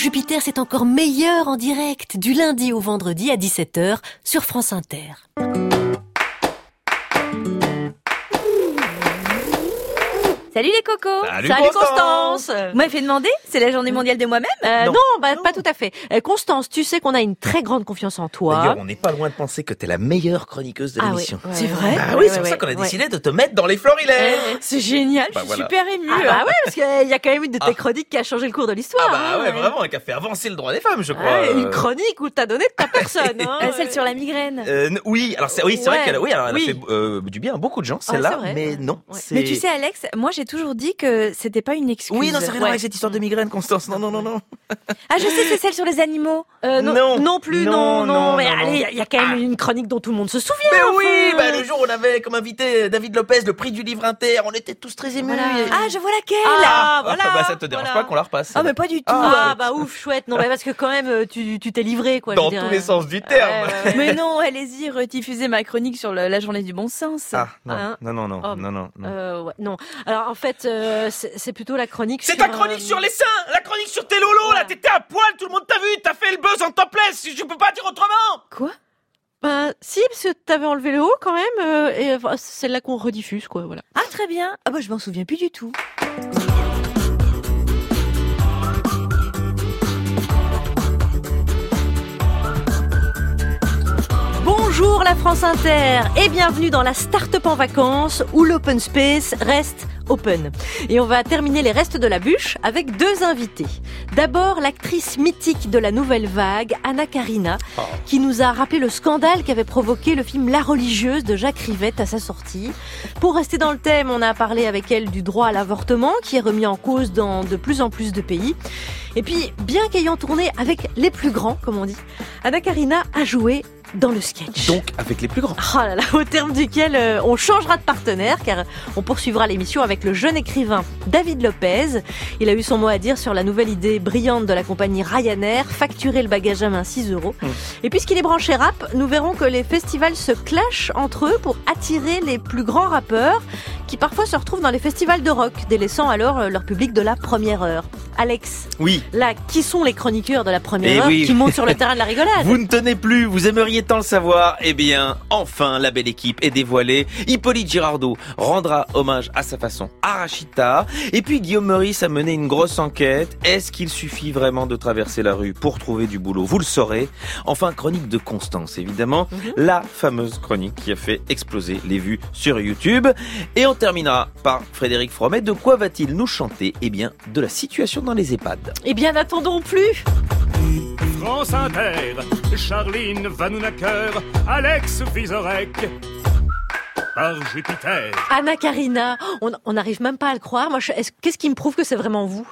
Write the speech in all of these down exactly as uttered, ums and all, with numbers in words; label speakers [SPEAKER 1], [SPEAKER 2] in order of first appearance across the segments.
[SPEAKER 1] Jupiter, c'est encore meilleur en direct, du lundi au vendredi à dix-sept heures sur France Inter.
[SPEAKER 2] Salut les cocos.
[SPEAKER 3] Salut,
[SPEAKER 2] Salut
[SPEAKER 3] Constance.
[SPEAKER 2] Constance. Vous m'avez fait demander, c'est la journée mondiale de moi-même
[SPEAKER 1] Euh,
[SPEAKER 3] Non.
[SPEAKER 1] non, bah, pas tout à fait. Euh, Constance, tu sais qu'on a une très grande confiance en toi.
[SPEAKER 3] D'ailleurs, on n'est pas loin de penser que t'es la meilleure chroniqueuse de
[SPEAKER 1] Ah
[SPEAKER 3] l'émission.
[SPEAKER 1] ouais, ouais, C'est vrai
[SPEAKER 3] Ah
[SPEAKER 1] ouais,
[SPEAKER 3] oui,
[SPEAKER 1] ouais,
[SPEAKER 3] c'est pour ça
[SPEAKER 1] ouais,
[SPEAKER 3] qu'on a
[SPEAKER 1] ouais.
[SPEAKER 3] décidé de te mettre dans les Florilaires.
[SPEAKER 2] C'est génial,
[SPEAKER 3] Bah
[SPEAKER 2] je suis
[SPEAKER 3] voilà.
[SPEAKER 2] super émue.
[SPEAKER 1] Ah bah ouais, parce qu'il y a quand même une de tes
[SPEAKER 3] Ah.
[SPEAKER 1] chroniques qui a changé le cours de l'histoire.
[SPEAKER 3] Ah bah ouais,
[SPEAKER 1] hein.
[SPEAKER 3] vraiment, qui a fait avancer le droit des femmes, je crois.
[SPEAKER 1] Ouais,
[SPEAKER 3] Euh,
[SPEAKER 1] une chronique où t'as donné de ta personne. Hein.
[SPEAKER 2] Euh, celle sur la migraine.
[SPEAKER 3] euh, n- oui, alors c'est oui, c'est
[SPEAKER 1] Ouais.
[SPEAKER 3] vrai qu'elle, oui, alors elle
[SPEAKER 1] Oui.
[SPEAKER 3] a fait euh, du bien à beaucoup de gens,
[SPEAKER 1] c'est
[SPEAKER 3] celle-là,
[SPEAKER 1] vrai.
[SPEAKER 3] mais non,
[SPEAKER 1] Ouais.
[SPEAKER 3] c'est.
[SPEAKER 2] Mais tu sais Alex, moi j'ai toujours dit que c'était pas une excuse.
[SPEAKER 3] Oui, non, ça n'a rien à voir
[SPEAKER 2] Ouais.
[SPEAKER 3] avec cette histoire de migraine, Constance. Non, non, non, non.
[SPEAKER 2] Ah je sais, c'est celle sur les animaux.
[SPEAKER 1] Euh, non,
[SPEAKER 3] Non.
[SPEAKER 1] non plus,
[SPEAKER 3] Non,
[SPEAKER 1] non, non.
[SPEAKER 3] non,
[SPEAKER 1] mais
[SPEAKER 3] non,
[SPEAKER 1] allez,
[SPEAKER 3] non.
[SPEAKER 1] il y a quand même une chronique dont tout le monde se souvient.
[SPEAKER 3] Mais
[SPEAKER 1] enfin.
[SPEAKER 3] oui, bah, le jour où on avait comme invité David Lopez, le prix du livre inter, on était tous très émus.
[SPEAKER 1] Voilà.
[SPEAKER 3] Et-
[SPEAKER 2] Ah je vois laquelle.
[SPEAKER 1] Ah, voilà.
[SPEAKER 3] bah ça te dérange
[SPEAKER 1] voilà.
[SPEAKER 3] pas qu'on la repasse.
[SPEAKER 2] Ah mais pas du tout.
[SPEAKER 1] Ah,
[SPEAKER 3] Ah,
[SPEAKER 1] bah ouf, chouette. Non, mais parce que quand même, euh, tu tu t'es livré, quoi.
[SPEAKER 3] Dans
[SPEAKER 1] je
[SPEAKER 3] tous
[SPEAKER 1] dirais.
[SPEAKER 3] les sens du terme.
[SPEAKER 1] Ouais, ouais, ouais.
[SPEAKER 2] Mais non, allez-y, rediffusez ma chronique sur le- la journée du bon sens.
[SPEAKER 3] Ah, non,
[SPEAKER 1] Hein
[SPEAKER 3] non, non, non,
[SPEAKER 1] Oh,
[SPEAKER 3] non, non, non.
[SPEAKER 1] Euh, ouais, non. Alors en fait, euh, c'est c'est plutôt la chronique.
[SPEAKER 3] C'est
[SPEAKER 1] sur,
[SPEAKER 3] ta chronique
[SPEAKER 1] euh,
[SPEAKER 3] sur les seins, la chronique sur tes lolos, là,
[SPEAKER 1] Ouais.
[SPEAKER 3] t'étais à poil, tout le monde t'a vu, t'as fait le buzz en topless, je peux pas dire autrement.
[SPEAKER 2] Quoi?
[SPEAKER 1] Ben si, parce que t'avais enlevé le haut quand même, euh, et enfin, c'est celle-là qu'on rediffuse, quoi. Voilà.
[SPEAKER 2] Ah très bien. Ah bah je m'en souviens plus du tout.
[SPEAKER 1] Bonjour la France Inter et bienvenue dans la Start-up en vacances où l'open space reste open. Et on va terminer les restes de la bûche avec deux invités. D'abord l'actrice mythique de la nouvelle vague, Anna Karina,
[SPEAKER 3] Oh.
[SPEAKER 1] qui nous a rappelé le scandale qu'avait provoqué le film La Religieuse de Jacques Rivette à sa sortie. Pour rester dans le thème, on a parlé avec elle du droit à l'avortement qui est remis en cause dans de plus en plus de pays. Et puis, bien qu'ayant tourné avec les plus grands, comme on dit, Anna Karina a joué dans le sketch.
[SPEAKER 3] Donc, avec les plus grands.
[SPEAKER 1] Oh là là, au terme duquel euh, on changera de partenaire car on poursuivra l'émission avec le jeune écrivain David Lopez. Il a eu son mot à dire sur la nouvelle idée brillante de la compagnie Ryanair, facturer le bagage à main six euros.
[SPEAKER 3] Mmh.
[SPEAKER 1] Et puisqu'il est branché rap, nous verrons que les festivals se clashent entre eux pour attirer les plus grands rappeurs qui parfois se retrouvent dans les festivals de rock, délaissant alors euh, leur public de la première heure. Alex,
[SPEAKER 3] Oui.
[SPEAKER 1] là, qui sont les chroniqueurs de la première
[SPEAKER 3] Eh
[SPEAKER 1] heure
[SPEAKER 3] oui.
[SPEAKER 1] qui montent sur le terrain de la rigolade?
[SPEAKER 3] Vous ne tenez plus, vous aimeriez tant le savoir. Eh bien, enfin, la belle équipe est dévoilée. Hippolyte Girardot rendra hommage à sa façon à Rachita. Et puis, Guillaume Meurice a mené une grosse enquête. Est-ce qu'il suffit vraiment de traverser la rue pour trouver du boulot? Vous le saurez. Enfin, chronique de Constance, évidemment.
[SPEAKER 1] Mhm.
[SPEAKER 3] La fameuse chronique qui a fait exploser les vues sur YouTube. Et on terminera par Frédéric Fromet. De quoi va-t-il nous chanter? Eh bien, de la situation dans les EHPAD.
[SPEAKER 1] Eh bien, n'attendons plus.
[SPEAKER 4] France Inter, Charline Vanhoenacker, Alex Vizorek, par Jupiter.
[SPEAKER 1] Anna Karina, on on n'arrive même pas à le croire. Moi, je- est-ce- qu'est-ce qui me prouve que c'est vraiment vous?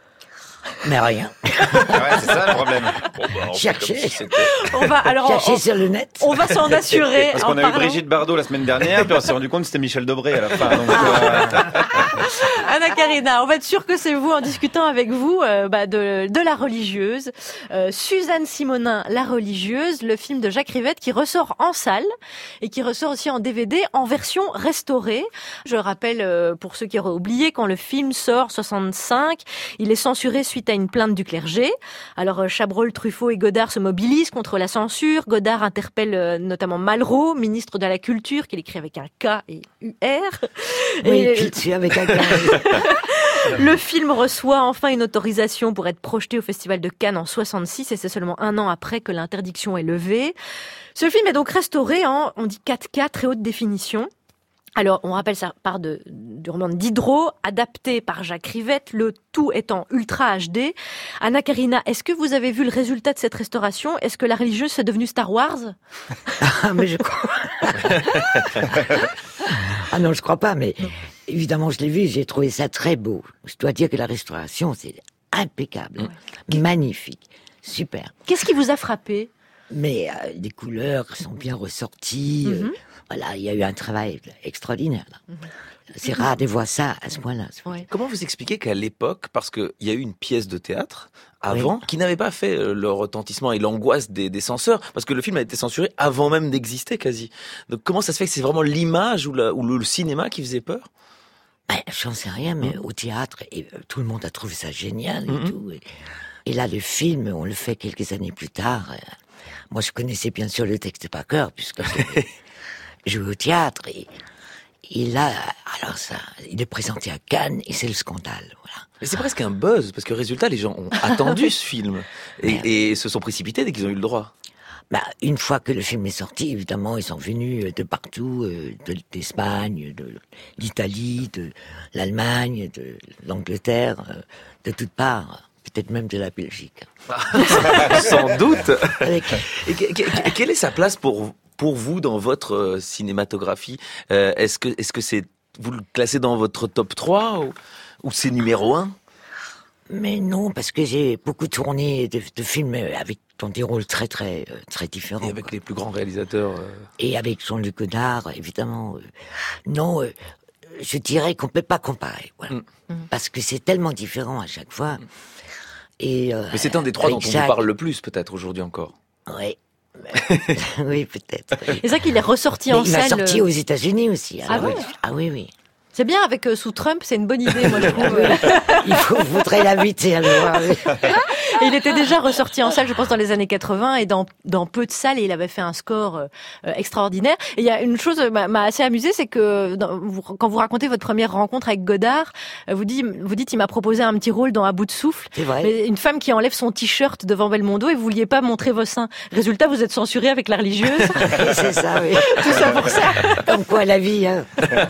[SPEAKER 5] Mais rien.
[SPEAKER 6] Ah ouais, c'est ça le problème.
[SPEAKER 3] Bon, bah, on fait
[SPEAKER 5] Cherchez.
[SPEAKER 3] comme si c'était-
[SPEAKER 1] On va alors, on,
[SPEAKER 5] Cherchez sur le net.
[SPEAKER 1] on va s'en assurer.
[SPEAKER 6] Parce
[SPEAKER 1] en
[SPEAKER 6] qu'on a eu
[SPEAKER 1] parlant.
[SPEAKER 6] Brigitte Bardot la semaine dernière, puis on s'est rendu compte que c'était Michel Debré à la fin. Donc, euh,
[SPEAKER 1] Anna Karina, on va être sûr que c'est vous en discutant avec vous euh, bah, de, de La Religieuse. Euh, Suzanne Simonin, La Religieuse, le film de Jacques Rivette qui ressort en salle et qui ressort aussi en D V D en version restaurée. Je rappelle, euh, pour ceux qui auraient oublié, quand le film sort soixante-cinq, il est censuré suite à une plainte du clergé. Alors euh, Chabrol, Truffaut et Godard se mobilisent contre la censure. Godard interpelle euh, notamment Malraux, ministre de la Culture, qu'il écrit avec un K et U R.
[SPEAKER 5] Oui,
[SPEAKER 1] Et-
[SPEAKER 5] puis tu avec un gars.
[SPEAKER 1] le film reçoit enfin une autorisation pour être projeté au Festival de Cannes en soixante-six et c'est seulement un an après que l'interdiction est levée. Ce film est donc restauré en, on dit quatre K, très haute définition. Alors, on rappelle ça part de, du roman de Diderot, adapté par Jacques Rivette, le tout étant ultra H D. Anna Karina, est-ce que vous avez vu le résultat de cette restauration? Est-ce que La Religieuse est devenue Star Wars?
[SPEAKER 5] Ah, mais je crois. Ah non, je crois pas, mais évidemment, je l'ai vu, j'ai trouvé ça très beau. Je dois dire que la restauration, c'est impeccable, magnifique, super.
[SPEAKER 1] Qu'est-ce qui vous a frappé?
[SPEAKER 5] Mais euh, les couleurs sont bien ressorties. euh,
[SPEAKER 1] Mhm.
[SPEAKER 5] voilà, il y a eu un travail extraordinaire. Là. C'est rare de voir ça à ce point-là.
[SPEAKER 1] Ouais.
[SPEAKER 3] Comment vous expliquez qu'à l'époque, parce qu'il y a eu une pièce de théâtre avant, qui n'avait pas fait euh, le retentissement et l'angoisse des, des censeurs, parce que le film a été censuré avant même d'exister quasi. Donc comment ça se fait que c'est vraiment l'image ou, la, ou le, le cinéma qui faisait peur?
[SPEAKER 5] Ben, j'en sais rien, mais au théâtre, et, euh, tout le monde a trouvé ça génial et
[SPEAKER 3] Mhm.
[SPEAKER 5] tout. et Et là, le film, on le fait quelques années plus tard. Euh, Moi, je connaissais bien sûr le texte par cœur, puisque je jouais au théâtre. Et, et là, alors ça, il est présenté à Cannes et c'est le scandale. Voilà.
[SPEAKER 3] Mais c'est presque un buzz, parce que résultat, les gens ont attendu ce film et, et se sont précipités dès qu'ils ont eu le droit.
[SPEAKER 5] Bah, une fois que le film est sorti, évidemment, ils sont venus de partout, euh, de d'Espagne, de l'Italie, de l'Allemagne, de l'Angleterre, euh, de toutes parts, peut-être même de la Belgique.
[SPEAKER 3] Sans doute.
[SPEAKER 5] Avec...
[SPEAKER 3] Et que- que- quelle est sa place pour pour vous dans votre euh, cinématographie? euh, Est-ce que est-ce que c'est vous le classez dans votre top trois ou, ou c'est numéro un?
[SPEAKER 5] Mais non, parce que j'ai beaucoup tourné de, de films avec dans des rôles très très euh, très différents.
[SPEAKER 3] Et avec
[SPEAKER 5] quoi.
[SPEAKER 3] les plus grands réalisateurs. euh,
[SPEAKER 5] Et avec Jean-Luc Godard, évidemment. euh, non, euh, je dirais qu'on peut pas comparer, voilà.
[SPEAKER 3] Mm.
[SPEAKER 5] Parce que c'est tellement différent à chaque fois. Et euh,
[SPEAKER 3] Mais c'est un des trois dont
[SPEAKER 5] avec
[SPEAKER 3] on
[SPEAKER 5] Jacques-
[SPEAKER 3] vous parle le plus peut-être aujourd'hui encore.
[SPEAKER 5] Oui. oui, peut-être. oui.
[SPEAKER 1] C'est ça qu'il est ressorti
[SPEAKER 5] Mais
[SPEAKER 1] en
[SPEAKER 5] il m'a
[SPEAKER 1] salle.
[SPEAKER 5] sorti aux États-Unis aussi.
[SPEAKER 1] Ah
[SPEAKER 5] alors,
[SPEAKER 1] ouais
[SPEAKER 5] euh, Ah oui, oui.
[SPEAKER 1] C'est bien avec euh, sous Trump, c'est une bonne idée, moi je trouve.
[SPEAKER 5] Il faut, faudrait l'inviter à le voir.
[SPEAKER 1] Et il était déjà ressorti en salle, je pense, dans les années quatre-vingts et dans, dans peu de salles, et il avait fait un score euh, extraordinaire. Et il y a une chose euh, m'a, m'a assez amusé, c'est que dans, vous, quand vous racontez votre première rencontre avec Godard, euh, vous dites, vous dites, il m'a proposé un petit rôle dans À bout de souffle.
[SPEAKER 5] C'est vrai.
[SPEAKER 1] Mais une femme qui enlève son t-shirt devant Belmondo et vous vouliez pas montrer vos seins. Résultat, vous êtes censuré avec La religieuse.
[SPEAKER 5] C'est ça, oui.
[SPEAKER 1] Tout ça pour ça.
[SPEAKER 5] Comme quoi la vie, hein.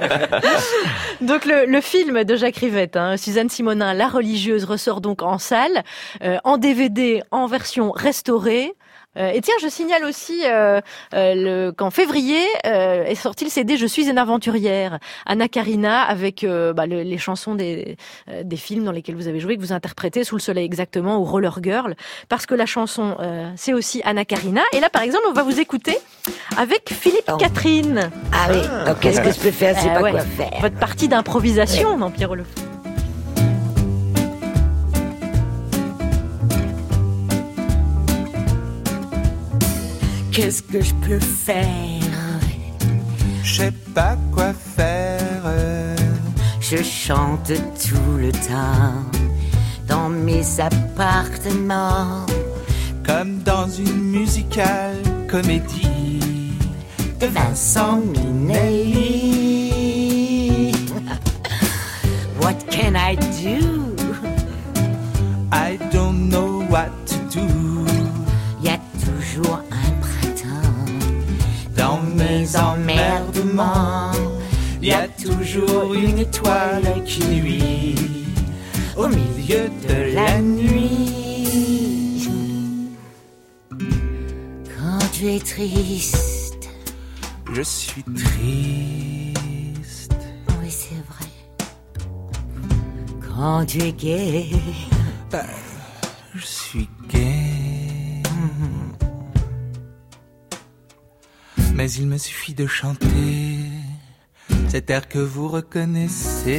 [SPEAKER 1] Donc le, le film de Jacques Rivette, hein, Suzanne Simonin, La religieuse, ressort donc en salle, euh, en D V D, en version restaurée. Euh, et tiens, je signale aussi euh, euh, le, qu'en février euh, est sorti le C D Je suis une aventurière, Anna Karina, avec euh, bah, le, les chansons des, euh, des films dans lesquels vous avez joué, que vous interprétez, Sous le soleil exactement, ou Roller Girl, parce que la chanson, euh, c'est aussi Anna Karina. Et là, par exemple, on va vous écouter avec Philippe
[SPEAKER 5] Oh.
[SPEAKER 1] Catherine.
[SPEAKER 5] Ah oui. Donc qu'est-ce que je peux faire? C'est
[SPEAKER 1] Euh,
[SPEAKER 5] pas
[SPEAKER 1] ouais.
[SPEAKER 5] quoi faire.
[SPEAKER 1] Votre partie d'improvisation dans Pierrot le Fou.
[SPEAKER 5] Qu'est-ce que je peux faire?
[SPEAKER 7] Je sais pas quoi faire.
[SPEAKER 5] Je chante tout le temps dans mes appartements
[SPEAKER 7] Comme dans une musicale comédie
[SPEAKER 5] de Vincent Minnelli. What can I do?
[SPEAKER 7] I don't know what to do.
[SPEAKER 5] Y a toujours un printemps
[SPEAKER 7] Dans mes emmerdements,
[SPEAKER 5] y a toujours une étoile qui luit au milieu de la nuit. Quand tu es triste,
[SPEAKER 7] Je suis triste.
[SPEAKER 5] oui c'est vrai. Quand tu es gai,
[SPEAKER 7] Ben, je suis gay. Mais il me suffit de chanter cet air que vous reconnaissez.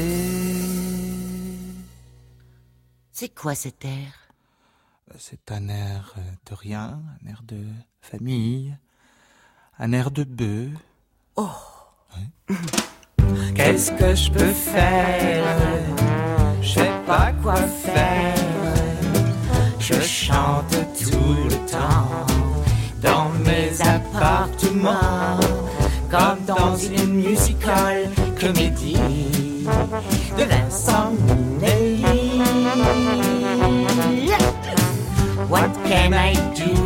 [SPEAKER 5] c'est quoi cet air?
[SPEAKER 7] C'est un air de rien, un air de famille, un air de bœuf.
[SPEAKER 5] Oh.
[SPEAKER 7] Ouais. Qu'est-ce que je peux faire? Je sais pas quoi faire. Je chante tout le temps dans mes appartements, comme dans une musical comédie de Vincent Minnelli. What can I do?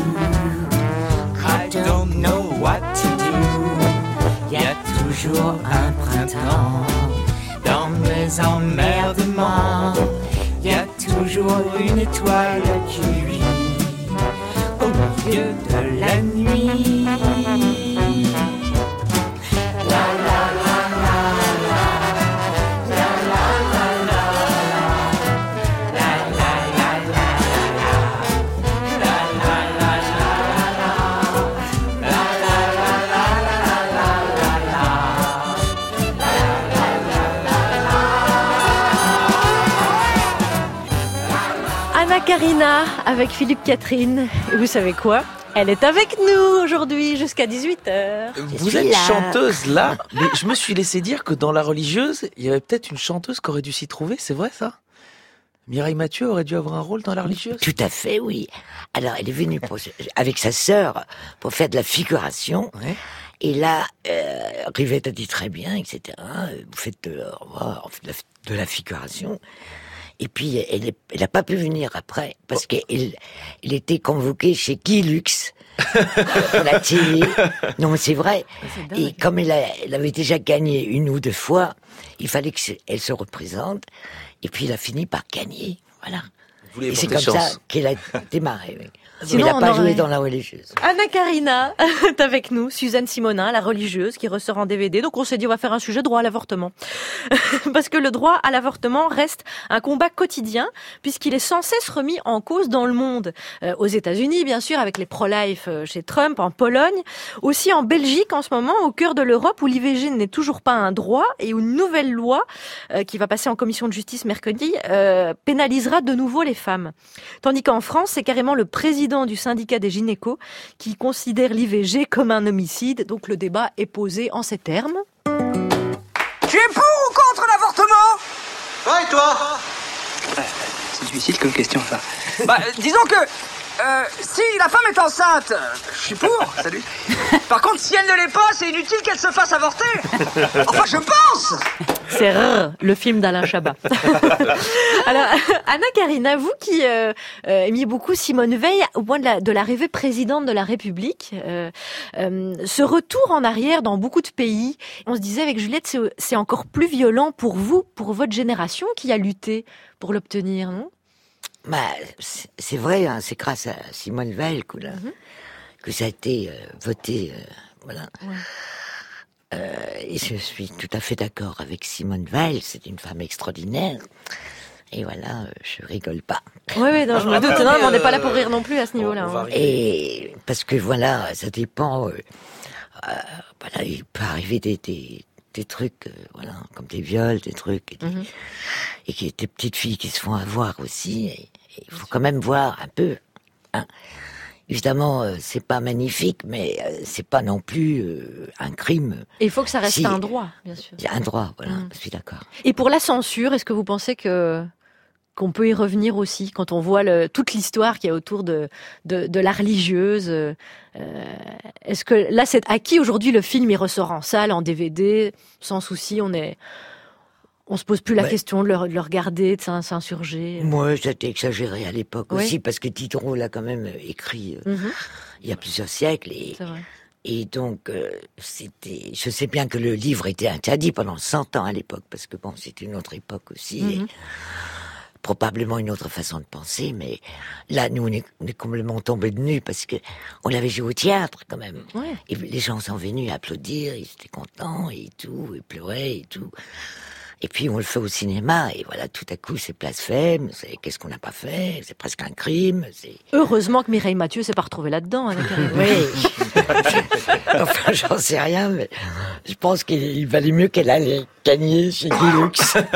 [SPEAKER 7] I don't know what to do. Y a toujours un printemps dans mes emmerdements. Y a toujours une étoile qui luit au milieu de la nuit. La la la la la. La la la la la. La la la la la. La la la la la. La la la la la la.
[SPEAKER 1] Anna Karina avec Philippe Catherine. Et vous savez quoi? Elle est avec nous aujourd'hui jusqu'à dix-huit heures.
[SPEAKER 3] Vous
[SPEAKER 5] suis
[SPEAKER 3] êtes
[SPEAKER 5] là.
[SPEAKER 3] chanteuse là, mais je me suis laissé dire que dans La religieuse, il y avait peut-être une chanteuse qui aurait dû s'y trouver, c'est vrai ça? Mireille Mathieu aurait dû avoir un rôle dans La religieuse?
[SPEAKER 5] Tout à fait, oui. Alors, elle est venue pour, avec sa sœur pour faire de la figuration.
[SPEAKER 3] Ouais.
[SPEAKER 5] Et là, euh, Rivette a dit très bien, et cetera. Vous faites de, de, de la figuration. Et puis, elle elle n'a pas pu venir après, parce
[SPEAKER 3] Oh.
[SPEAKER 5] qu'elle elle était convoquée chez Guy Lux, pour la télé. Non, mais c'est vrai.
[SPEAKER 1] C'est dingue.
[SPEAKER 5] Et comme elle, a, elle avait déjà gagné une ou deux fois, il fallait qu'elle se représente. Et puis, elle a fini par gagner. Voilà.
[SPEAKER 3] Vous voulez
[SPEAKER 5] Et c'est
[SPEAKER 3] porter
[SPEAKER 5] comme
[SPEAKER 3] chance.
[SPEAKER 5] ça qu'elle a démarré. Oui.
[SPEAKER 1] Sinon,
[SPEAKER 5] elle n'a
[SPEAKER 1] on
[SPEAKER 5] pas
[SPEAKER 1] aurait-
[SPEAKER 5] joué dans La religieuse.
[SPEAKER 1] Anna Karina est avec nous, Suzanne Simonin, la religieuse, qui ressort en D V D. Donc on s'est dit on va faire un sujet droit à l'avortement. Parce que le droit à l'avortement reste un combat quotidien, puisqu'il est sans cesse remis en cause dans le monde. Euh, aux États-Unis, bien sûr, avec les pro-life euh, chez Trump, en Pologne, aussi en Belgique en ce moment, au cœur de l'Europe, où l'I V G n'est toujours pas un droit, et où une nouvelle loi, euh, qui va passer en commission de justice mercredi, euh, pénalisera de nouveau les femmes. Tandis qu'en France, c'est carrément le président du syndicat des gynécos qui considère l'I V G comme un homicide. Donc le débat est posé en ces termes.
[SPEAKER 8] Tu es pour ou contre l'avortement?
[SPEAKER 9] Ouais, et toi?
[SPEAKER 8] C'est difficile comme question, ça. Bah, euh, disons que... Euh, si la femme est enceinte, euh, je suis pour, salut. Par contre, si elle ne l'est pas, c'est inutile qu'elle se fasse avorter. Enfin, je pense.
[SPEAKER 1] C'est Rrr, le film d'Alain Chabat. Alors, Anna Karina, vous qui euh, euh, aimiez beaucoup Simone Veil, au point de, la, de l'arrivée présidente de la République, euh, euh, ce retour en arrière dans beaucoup de pays, on se disait avec Juliette, c'est, c'est encore plus violent pour vous, pour votre génération qui a lutté pour l'obtenir, non?
[SPEAKER 5] Bah, c'est c'est vrai, hein, c'est grâce à Simone Veil que, là,
[SPEAKER 1] Mhm.
[SPEAKER 5] que ça a été euh, voté. Euh, voilà.
[SPEAKER 1] Ouais.
[SPEAKER 5] Euh, et je suis tout à fait d'accord avec Simone Veil, c'est une femme extraordinaire. Et voilà, euh, je rigole pas.
[SPEAKER 1] Oui, oui, non, je me doute. Non, mais on n'est pas là pour rire non plus à ce niveau-là.
[SPEAKER 3] On va
[SPEAKER 1] hein.
[SPEAKER 3] arriver.
[SPEAKER 5] Et parce que voilà, ça dépend. Euh, euh, voilà, il peut arriver des, des, des trucs, euh, voilà, comme des viols, des trucs, et, des,
[SPEAKER 1] Mhm.
[SPEAKER 5] et qui des petites filles qui se font avoir aussi. Et il faut quand même voir un peu. Hein. Évidemment, euh, c'est pas magnifique, mais euh, c'est pas non plus euh, un crime.
[SPEAKER 1] Et il faut que ça reste
[SPEAKER 5] Si.
[SPEAKER 1] un droit, bien sûr.
[SPEAKER 5] Il y a un droit, voilà,
[SPEAKER 1] Mhm.
[SPEAKER 5] je suis d'accord.
[SPEAKER 1] Et pour la censure, est-ce que vous pensez que qu'on peut y revenir aussi quand on voit le, toute l'histoire qu'il y a autour de de, de la religieuse euh, Est-ce que là, c'est acquis aujourd'hui, le film il ressort en salle, en D V D, sans souci, on est on se pose plus la
[SPEAKER 5] Ouais.
[SPEAKER 1] question de le, de le regarder, de s'in- s'insurger.
[SPEAKER 5] Moi, c'était exagéré à l'époque
[SPEAKER 1] Oui.
[SPEAKER 5] aussi, parce que Diderot l'a quand même écrit euh,
[SPEAKER 1] Mhm,
[SPEAKER 5] il y a plusieurs siècles. Et,
[SPEAKER 1] c'est vrai.
[SPEAKER 5] et donc, euh, c'était. Je sais bien que le livre était interdit pendant cent ans à l'époque, parce que bon, c'était une autre époque aussi. et
[SPEAKER 1] Mhm.
[SPEAKER 5] probablement une autre façon de penser, mais là, nous, on est, on est complètement tombés de nu, parce que on l'avait joué au théâtre, quand même.
[SPEAKER 1] Ouais.
[SPEAKER 5] Et les gens sont venus applaudir, ils étaient contents, et tout, et pleuraient, et tout. Et puis, on le fait au cinéma, et voilà, tout à coup, c'est blasphème, c'est qu'est-ce qu'on n'a pas fait, c'est presque un crime, c'est...
[SPEAKER 1] Heureusement que Mireille Mathieu s'est pas retrouvée là-dedans. Anna Karina.
[SPEAKER 5] Oui. Enfin, j'en sais rien, mais je pense qu'il valait mieux qu'elle allait gagner chez Guilux.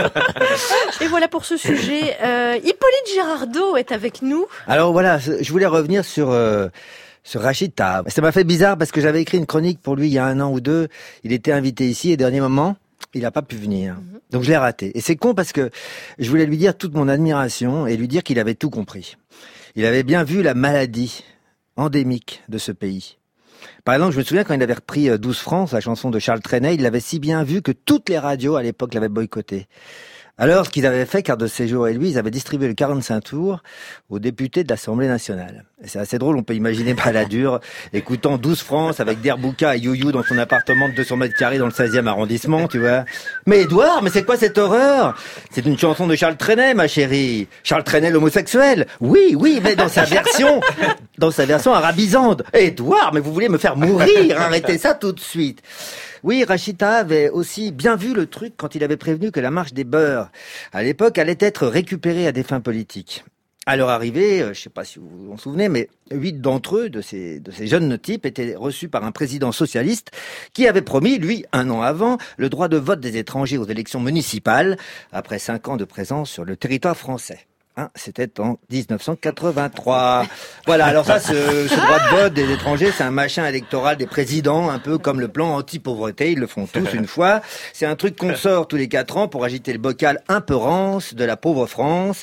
[SPEAKER 1] Et voilà pour ce sujet. Euh, Hippolyte Girardot est avec nous.
[SPEAKER 10] Alors voilà, je voulais revenir sur euh, sur Rachid Taha. Ça m'a fait bizarre parce que j'avais écrit une chronique pour lui il y a un an ou deux. Il était invité ici et dernier moment, il n'a pas pu venir. Donc je l'ai raté. Et c'est con parce que je voulais lui dire toute mon admiration et lui dire qu'il avait tout compris. Il avait bien vu la maladie endémique de ce pays. Par exemple, je me souviens quand il avait repris douze francs, la chanson de Charles Trenet, il l'avait si bien vu que toutes les radios à l'époque l'avaient boycotté. Alors, ce qu'ils avaient fait, Carte de séjour et lui, ils avaient distribué le quarante-cinq tours aux députés de l'Assemblée nationale. Et c'est assez drôle, on peut imaginer Balladur écoutant douze francs avec Derbouka et You-You dans son appartement de deux cents mètres carrés dans le seizième arrondissement, tu vois. Mais Édouard, mais c'est quoi cette horreur? C'est une chanson de Charles Trenet, ma chérie. Charles Trenet, l'homosexuel. Oui, oui, mais dans sa version, dans sa version arabisante. Édouard, mais vous voulez me faire mourir, arrêtez ça tout de suite. Oui, Rachid Taha avait aussi bien vu le truc quand il avait prévenu que la marche des beurs, à l'époque, allait être récupérée à des fins politiques. À leur arrivée, euh, je sais pas si vous vous en souvenez, mais huit d'entre eux, de ces, de ces jeunes types, étaient reçus par un président socialiste qui avait promis, lui, un an avant, le droit de vote des étrangers aux élections municipales, après cinq ans de présence sur le territoire français. Hein, c'était en dix-neuf cent quatre-vingt-trois. Voilà, alors ça, ce, ce droit de vote des étrangers, c'est un machin électoral des présidents, un peu comme le plan anti-pauvreté, ils le font tous une fois. C'est un truc qu'on sort tous les quatre ans pour agiter le bocal un peu rance de la pauvre France.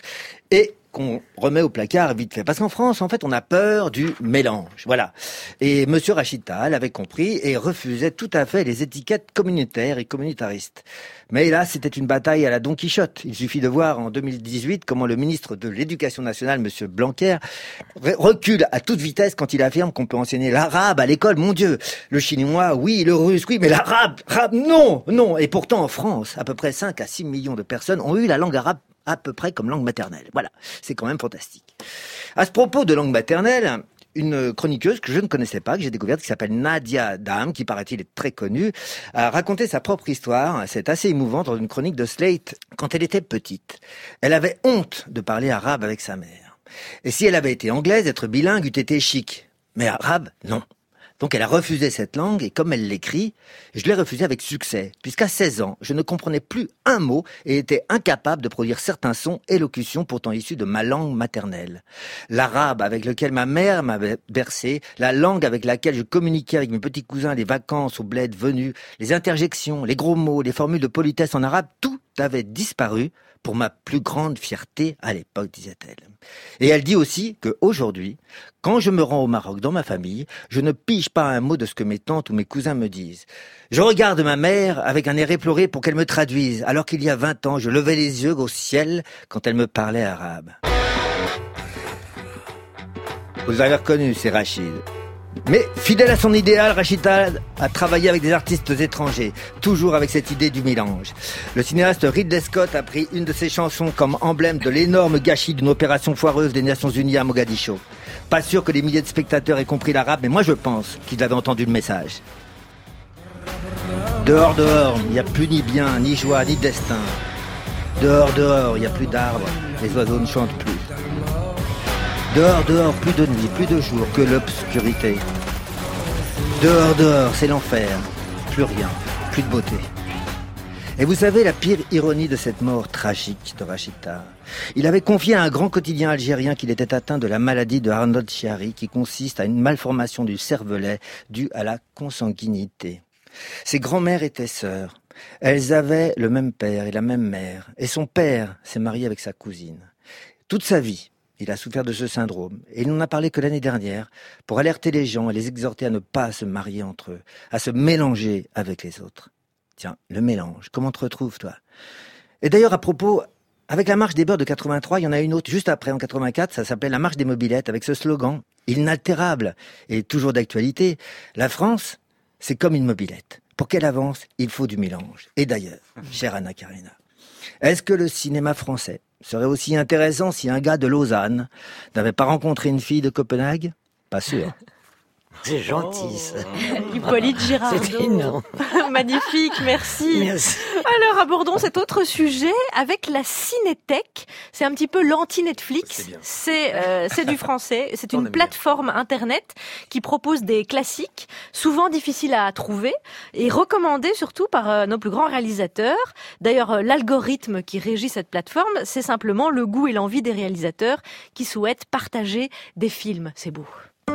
[SPEAKER 10] et qu'on remet au placard vite fait. Parce qu'en France, en fait, on a peur du mélange. Voilà. Et Monsieur Rachid Taha l'avait compris et refusait tout à fait les étiquettes communautaires et communautaristes. Mais là, c'était une bataille à la Don Quichotte. Il suffit de voir en deux mille dix-huit comment le ministre de l'Éducation nationale, Monsieur Blanquer, recule à toute vitesse quand il affirme qu'on peut enseigner l'arabe à l'école. Mon Dieu, le chinois, oui, le russe, oui, mais l'arabe, arabe, non, non. Et pourtant, en France, à peu près cinq à six millions de personnes ont eu la langue arabe à peu près comme langue maternelle. Voilà, c'est quand même fantastique. À ce propos de langue maternelle, une chroniqueuse que je ne connaissais pas, que j'ai découverte, qui s'appelle Nadia Dam, qui paraît-il est très connue, a raconté sa propre histoire. C'est assez émouvant dans une chronique de Slate. Quand elle était petite, elle avait honte de parler arabe avec sa mère. Et si elle avait été anglaise, être bilingue eût été chic. Mais arabe, non. Donc elle a refusé cette langue, et comme elle l'écrit, je l'ai refusée avec succès, puisqu'à seize ans, je ne comprenais plus un mot et étais incapable de produire certains sons et locutions pourtant issus de ma langue maternelle. L'arabe avec lequel ma mère m'avait bercé, la langue avec laquelle je communiquais avec mes petits cousins les vacances au bled venus, les interjections, les gros mots, les formules de politesse en arabe, tout avait disparu pour ma plus grande fierté à l'époque, disait-elle. Et elle dit aussi qu'aujourd'hui, quand je me rends au Maroc dans ma famille, je ne pige pas un mot de ce que mes tantes ou mes cousins me disent. Je regarde ma mère avec un air éploré pour qu'elle me traduise, alors qu'il y a vingt ans, je levais les yeux au ciel quand elle me parlait arabe. Vous avez reconnu, c'est Rachid. Mais fidèle à son idéal, Rachid Taha a travaillé avec des artistes étrangers, toujours avec cette idée du mélange. Le cinéaste Ridley Scott a pris une de ses chansons comme emblème de l'énorme gâchis d'une opération foireuse des Nations Unies à Mogadiscio. Pas sûr que les milliers de spectateurs aient compris l'arabe, mais moi je pense qu'ils avaient entendu le message. Dehors, dehors, il n'y a plus ni bien, ni joie, ni destin. Dehors, dehors, il n'y a plus d'arbres, les oiseaux ne chantent plus. Dehors, dehors, plus de nuit, plus de jour, que l'obscurité. Dehors, dehors, c'est l'enfer. Plus rien, plus de beauté. Et vous savez la pire ironie de cette mort tragique de Rachid Taha. Il avait confié à un grand quotidien algérien qu'il était atteint de la maladie de Arnold Chiari, qui consiste à une malformation du cervelet due à la consanguinité. Ses grands-mères étaient sœurs. Elles avaient le même père et la même mère. Et son père s'est marié avec sa cousine. Toute sa vie, il a souffert de ce syndrome, et il n'en a parlé que l'année dernière, pour alerter les gens et les exhorter à ne pas se marier entre eux, à se mélanger avec les autres. Tiens, le mélange, comment te retrouves, toi? Et d'ailleurs, à propos, avec la marche des beurs de quatre-vingt-trois, il y en a une autre juste après, en quatre-vingt-quatre, ça s'appelait la marche des mobylettes, avec ce slogan, inaltérable, et toujours d'actualité. La France, c'est comme une mobylette. Pour qu'elle avance, il faut du mélange. Et d'ailleurs, chère Anna Karina, est-ce que le cinéma français serait aussi intéressant si un gars de Lausanne n'avait pas rencontré une fille de Copenhague? Pas sûr.
[SPEAKER 5] C'est gentil, ça.
[SPEAKER 1] Hippolyte Girardot.
[SPEAKER 5] C'est énorme.
[SPEAKER 1] Magnifique, merci.
[SPEAKER 5] Merci.
[SPEAKER 1] Alors, abordons cet autre sujet avec la Cinétech. C'est un petit peu l'anti-Netflix.
[SPEAKER 3] C'est bien.
[SPEAKER 1] C'est euh, c'est du français. C'est
[SPEAKER 3] On
[SPEAKER 1] une
[SPEAKER 3] aime
[SPEAKER 1] plateforme internet qui propose des classiques, souvent difficiles à trouver et recommandés surtout par euh, nos plus grands réalisateurs. D'ailleurs, euh, l'algorithme qui régit cette plateforme, c'est simplement le goût et l'envie des réalisateurs qui souhaitent partager des films. C'est beau.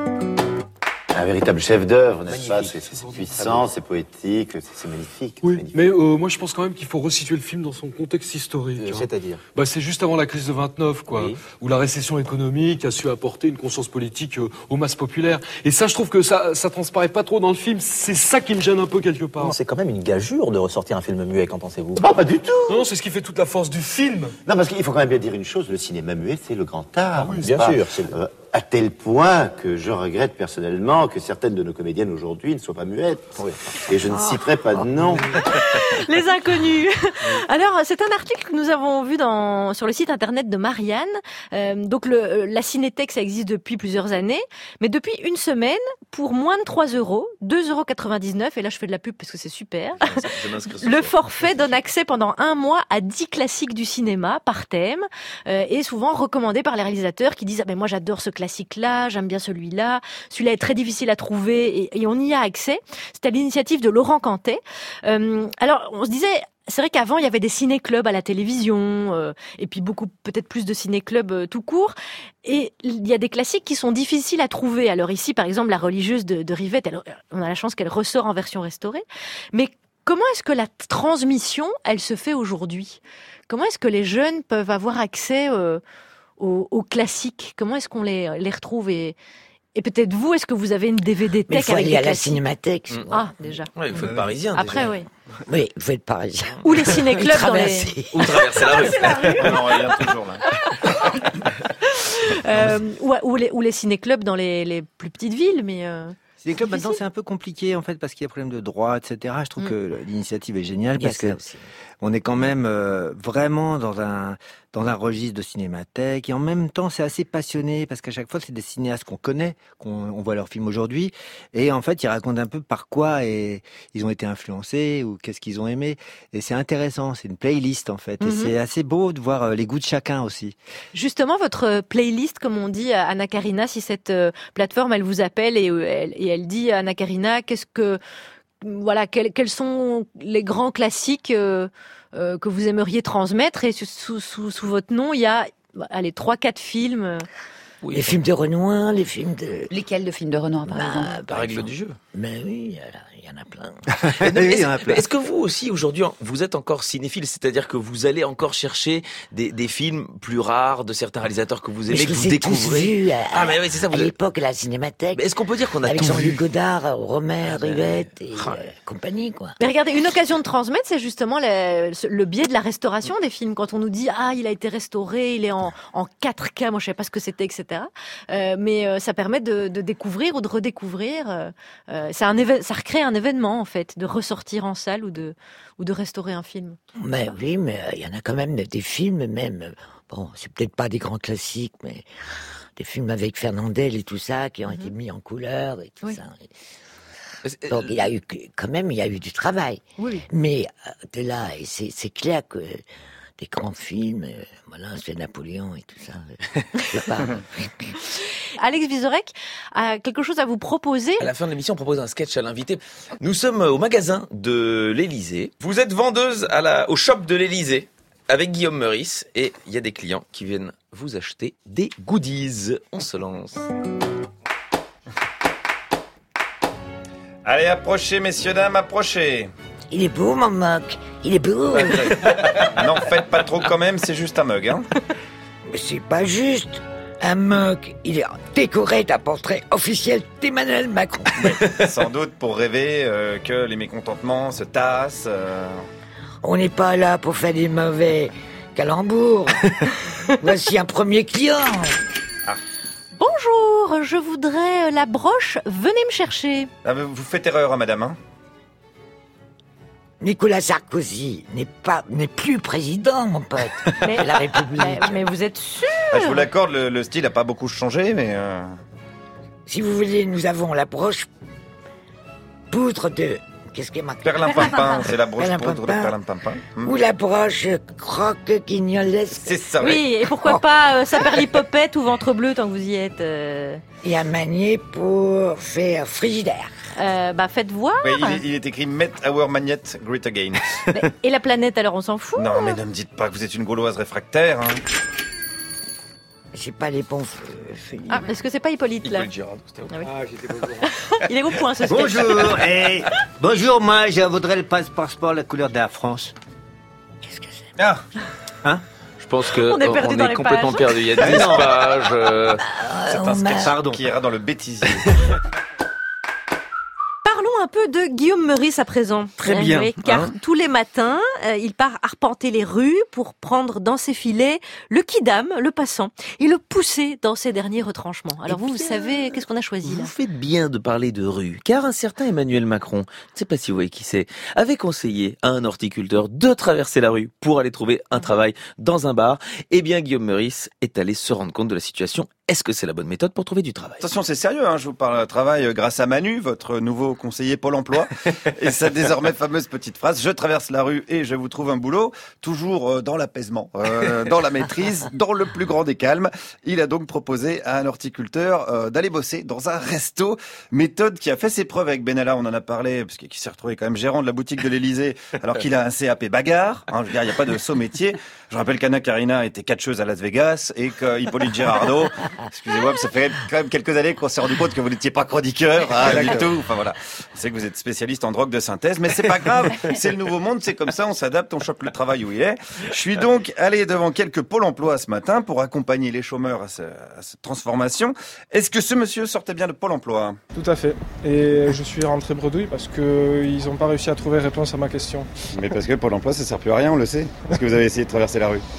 [SPEAKER 9] Un véritable chef-d'œuvre, n'est-ce pas? C'est c'est puissant, c'est poétique, c'est c'est magnifique.
[SPEAKER 11] Oui,
[SPEAKER 9] magnifique.
[SPEAKER 11] mais euh, moi je pense quand même qu'il faut resituer le film dans son contexte historique.
[SPEAKER 9] Euh,
[SPEAKER 11] hein.
[SPEAKER 9] C'est-à-dire
[SPEAKER 11] Bah, c'est juste avant la crise de vingt-neuf, quoi,
[SPEAKER 9] Oui.
[SPEAKER 11] où la récession économique a su apporter une conscience politique euh, aux masses populaires. Et ça, je trouve que ça, ça transparaît pas trop dans le film. C'est ça qui me gêne un peu quelque part.
[SPEAKER 12] C'est quand même une gageure de ressortir un film muet, qu'en pensez-vous?
[SPEAKER 9] Oh, pas du tout.
[SPEAKER 11] Non, non, c'est ce qui fait toute la force du film.
[SPEAKER 9] Non, parce qu'il faut quand même bien dire une chose, le cinéma muet, c'est le grand art.
[SPEAKER 11] Ah oui,
[SPEAKER 9] n'est-ce
[SPEAKER 12] bien
[SPEAKER 9] pas
[SPEAKER 12] sûr, c'est-
[SPEAKER 9] Euh, à tel point que je regrette personnellement que certaines de nos comédiennes aujourd'hui ne soient pas muettes. Et je ne citerai pas de nom.
[SPEAKER 1] Les inconnus. Alors, c'est un article que nous avons vu dans, sur le site internet de Marianne. Euh, donc, le, la Cinétech, ça existe depuis plusieurs années. Mais depuis une semaine, pour moins de trois euros, deux euros quatre-vingt-dix-neuf, et là, je fais de la pub parce que c'est super.
[SPEAKER 3] Je m'inscris ce
[SPEAKER 1] Le
[SPEAKER 3] soir.
[SPEAKER 1] forfait donne accès pendant un mois à dix classiques du cinéma par thème, euh, et souvent recommandés par les réalisateurs qui disent ah ben moi j'adore ce classique-là, j'aime bien celui-là, celui-là est très difficile à trouver, et, et on y a accès. C'est à l'initiative de Laurent Cantet. Euh, alors on se disait c'est vrai qu'avant, il y avait des ciné-clubs à la télévision, euh, et puis beaucoup, peut-être plus de ciné-clubs euh, tout court. Et il y a des classiques qui sont difficiles à trouver. Alors ici, par exemple, La religieuse de, de Rivette, elle, on a la chance qu'elle ressort en version restaurée. Mais comment est-ce que la transmission, elle se fait aujourd'hui? Comment est-ce que les jeunes peuvent avoir accès euh, aux, aux classiques? Comment est-ce qu'on les, les retrouve et, et peut-être vous, est-ce que vous avez une D V D
[SPEAKER 5] Mais il
[SPEAKER 1] tech
[SPEAKER 5] faut
[SPEAKER 1] avec
[SPEAKER 5] aller
[SPEAKER 1] des
[SPEAKER 5] à la
[SPEAKER 1] classiques?
[SPEAKER 5] cinémathèque.
[SPEAKER 3] Mmh.
[SPEAKER 1] Ah, déjà.
[SPEAKER 3] Ouais, il faut être parisien.
[SPEAKER 1] Après,
[SPEAKER 3] déjà.
[SPEAKER 1] oui.
[SPEAKER 5] Oui, il faut être parisien.
[SPEAKER 1] Ou les ciné-clubs dans les...
[SPEAKER 5] Traverser.
[SPEAKER 3] Ou traverser la rue.
[SPEAKER 6] On en revient toujours là.
[SPEAKER 1] Euh, ou, ou les, ou les ciné-clubs dans les, les plus petites villes, mais... Euh...
[SPEAKER 10] Les clubs, maintenant,
[SPEAKER 1] difficile.
[SPEAKER 10] c'est un peu compliqué, en fait, parce qu'il y a problème de droit, et cetera. Je trouve
[SPEAKER 1] Mm.
[SPEAKER 10] que l'initiative est géniale,
[SPEAKER 5] Il y a
[SPEAKER 10] parce
[SPEAKER 5] ça
[SPEAKER 10] que
[SPEAKER 5] aussi.
[SPEAKER 10] on est quand même euh, vraiment dans un dans un registre de cinémathèque, et en même temps, c'est assez passionné, parce qu'à chaque fois, c'est des cinéastes qu'on connaît, qu'on on voit leurs films aujourd'hui, et en fait, ils racontent un peu par quoi et ils ont été influencés, ou qu'est-ce qu'ils ont aimé, et c'est intéressant, c'est une playlist, en fait, et
[SPEAKER 1] Mhm.
[SPEAKER 10] c'est assez beau de voir euh, les goûts de chacun aussi.
[SPEAKER 1] Justement, votre playlist, comme on dit à Anna Karina, si cette euh, plateforme, elle vous appelle et, euh, elle, et elle dit à Anna Karina, qu'est-ce que, voilà, quels, quels sont les grands classiques euh, euh, que vous aimeriez transmettre, et sous, sous, sous votre nom, il y a, allez, trois, quatre films. euh,
[SPEAKER 3] Oui,
[SPEAKER 5] Les films de Renoir, les films de...
[SPEAKER 13] Lesquels de films de Renoir, par exemple?
[SPEAKER 5] Bah,
[SPEAKER 3] la règle du jeu.
[SPEAKER 5] Mais oui, il y, a- il y en a plein.
[SPEAKER 10] Oui, il y en a plein.
[SPEAKER 3] Est-ce que vous aussi, aujourd'hui, vous êtes encore cinéphile? C'est-à-dire que vous allez encore chercher des, des films plus rares de certains réalisateurs que vous
[SPEAKER 5] Mais
[SPEAKER 3] aimez,
[SPEAKER 5] je
[SPEAKER 3] que vous
[SPEAKER 5] les ai tous
[SPEAKER 3] découvrez?
[SPEAKER 5] vus à,
[SPEAKER 3] Ah, mais oui, c'est ça,
[SPEAKER 5] à
[SPEAKER 3] vous avez-
[SPEAKER 5] l'époque, à la Cinémathèque.
[SPEAKER 3] Mais est-ce qu'on peut dire qu'on a
[SPEAKER 5] Avec
[SPEAKER 3] tout
[SPEAKER 5] Jean-Luc
[SPEAKER 3] vu?
[SPEAKER 5] Godard, Romer, Rivette et
[SPEAKER 3] Ah,
[SPEAKER 5] euh, compagnie, quoi.
[SPEAKER 1] Mais regardez, une occasion de transmettre, c'est justement le, le biais de la restauration des films. Quand on nous dit, ah, il a été restauré, il est en, en quatre K, moi je savais pas ce que c'était, et cetera. Euh, mais euh, ça permet de, de découvrir ou de redécouvrir. Euh, euh, c'est un éve- ça recrée un événement, en fait, de ressortir en salle ou de, ou de restaurer un film.
[SPEAKER 5] Mais oui, mais euh, il y en a quand même des films, même. euh, Bon, c'est peut-être pas des grands classiques, mais des films avec Fernandel et tout ça, qui ont été mis en couleur et tout
[SPEAKER 1] Oui.
[SPEAKER 5] ça.
[SPEAKER 3] Est-ce-
[SPEAKER 5] Donc il y a eu que- quand même, il y a eu du travail.
[SPEAKER 1] Oui.
[SPEAKER 5] Mais euh, de là, et c'est c'est clair que des grands films, euh, voilà, c'est Napoléon et tout ça. euh, je sais pas.
[SPEAKER 1] Alex Vizorek a quelque chose à vous proposer.
[SPEAKER 3] À la fin de l'émission, on propose un sketch à l'invité. Nous sommes au magasin de l'Élysée. Vous êtes vendeuse à la, au shop de l'Élysée avec Guillaume Meurice et il y a des clients qui viennent vous acheter des goodies. On se lance.
[SPEAKER 6] Allez, approchez, messieurs, dames, approchez.
[SPEAKER 5] Il est beau, mon moque. Il est beau.
[SPEAKER 6] N'en faites pas trop quand même, c'est juste un mug, hein.
[SPEAKER 5] Mais c'est pas juste. Un moque, il est décoré d'un portrait officiel d'Emmanuel Macron.
[SPEAKER 6] Sans doute pour rêver euh, que les mécontentements se tassent. euh.
[SPEAKER 5] On n'est pas là pour faire des mauvais calembours. Voici un premier client.
[SPEAKER 1] Bonjour, je voudrais la broche, venez me chercher.
[SPEAKER 6] Ah, vous vous faites erreur, hein, madame, hein.
[SPEAKER 5] Nicolas Sarkozy n'est pas, n'est plus président, mon pote,
[SPEAKER 1] Mais-
[SPEAKER 5] de la République.
[SPEAKER 1] Mais, mais vous êtes sûr?
[SPEAKER 6] Ah, je vous l'accorde, le, le style a pas beaucoup changé, mais... euh,
[SPEAKER 5] Si vous voulez, nous avons la broche poudre de... Qu'est-ce qui est marqué?
[SPEAKER 6] Perlimpinpin, c'est la broche
[SPEAKER 5] Perlimpinpin.
[SPEAKER 6] poudre de perlimpinpin. Hmm.
[SPEAKER 5] Ou la broche croque-guignolesque.
[SPEAKER 6] C'est ça,
[SPEAKER 1] Oui, et pourquoi pas euh, saperlipopette ou ventre bleu tant que vous y êtes. euh,
[SPEAKER 5] Et à manier pour faire frigidaire.
[SPEAKER 1] euh, bah faites voir.
[SPEAKER 6] Oui, il, est, il est écrit « Met our magnet great again
[SPEAKER 1] Mais- et la planète, alors on s'en » fout?
[SPEAKER 6] Non, mais ne me dites pas que vous êtes une gauloise réfractaire, hein.
[SPEAKER 5] J'ai pas les bons f- feuilles.
[SPEAKER 1] Ah, est-ce que c'est pas Hippolyte là?
[SPEAKER 3] Hippolyte Girardot, c'était au-
[SPEAKER 1] Ah oui. Il est au point ce sketch.
[SPEAKER 10] Bonjour, eh, bonjour, moi, je voudrais le passeport, la couleur de la France.
[SPEAKER 5] Qu'est-ce que c'est?
[SPEAKER 6] Ah,
[SPEAKER 3] Je pense que
[SPEAKER 1] On est perdu dans les
[SPEAKER 3] complètement
[SPEAKER 1] pages.
[SPEAKER 3] perdu. Il y a dix pages. euh,
[SPEAKER 6] c'est
[SPEAKER 5] on
[SPEAKER 6] un sketch
[SPEAKER 5] m'a-
[SPEAKER 10] Pardon.
[SPEAKER 6] qui ira dans le bêtisier.
[SPEAKER 1] Parlons un peu de Guillaume Meurice à présent.
[SPEAKER 3] Très
[SPEAKER 1] Euh,
[SPEAKER 3] bien,
[SPEAKER 1] oui, car
[SPEAKER 3] hein.
[SPEAKER 1] tous les matins, euh, il part arpenter les rues pour prendre dans ses filets le kidam, le passant, et le pousser dans ses derniers retranchements. Alors
[SPEAKER 3] Eh
[SPEAKER 1] vous, vous
[SPEAKER 3] bien,
[SPEAKER 1] savez, qu'est-ce qu'on a choisi là?
[SPEAKER 3] Vous faites bien de parler de rue, car un certain Emmanuel Macron, je ne sais pas si vous voyez qui c'est, avait conseillé à un horticulteur de traverser la rue pour aller trouver un travail dans un bar. Eh bien, Guillaume Meurice est allé se rendre compte de la situation. Est-ce que c'est la bonne méthode pour trouver du travail?
[SPEAKER 6] Attention, c'est sérieux, hein, je vous parle de travail euh, grâce à Manu, votre nouveau conseiller Pôle emploi, et sa désormais fameuse petite phrase « Je traverse la rue et je vous trouve un boulot », toujours euh, dans l'apaisement, euh, dans la maîtrise, dans le plus grand des calmes. Il a donc proposé à un horticulteur euh, d'aller bosser dans un resto, méthode qui a fait ses preuves avec Benalla, on en a parlé, parce qu'il s'est retrouvé quand même gérant de la boutique de l'Élysée, alors qu'il a un C A P bagarre, hein, je veux dire, il n'y a pas de saut métier. Je rappelle qu'Anna Karina était catcheuse à Las Vegas, et qu'Hippolyte Girardot Excusez-moi, mais ça fait quand même quelques années qu'on s'est rendu compte que vous n'étiez pas chroniqueur, hein, du tout. Enfin voilà, on sait que vous êtes spécialiste en drogue de synthèse, mais c'est pas grave, c'est le nouveau monde, c'est comme ça, on s'adapte, on chope le travail où il est. Je suis donc allé devant quelques pôles emploi ce matin pour accompagner les chômeurs à, ce, à cette transformation. Est-ce que ce monsieur sortait bien de Pôle emploi?
[SPEAKER 13] Tout à fait. Et je suis rentré bredouille parce qu'ils n'ont pas réussi à trouver réponse à ma question.
[SPEAKER 6] Mais parce que Pôle emploi, ça sert plus à rien, on le sait. Parce que vous avez essayé de traverser la rue.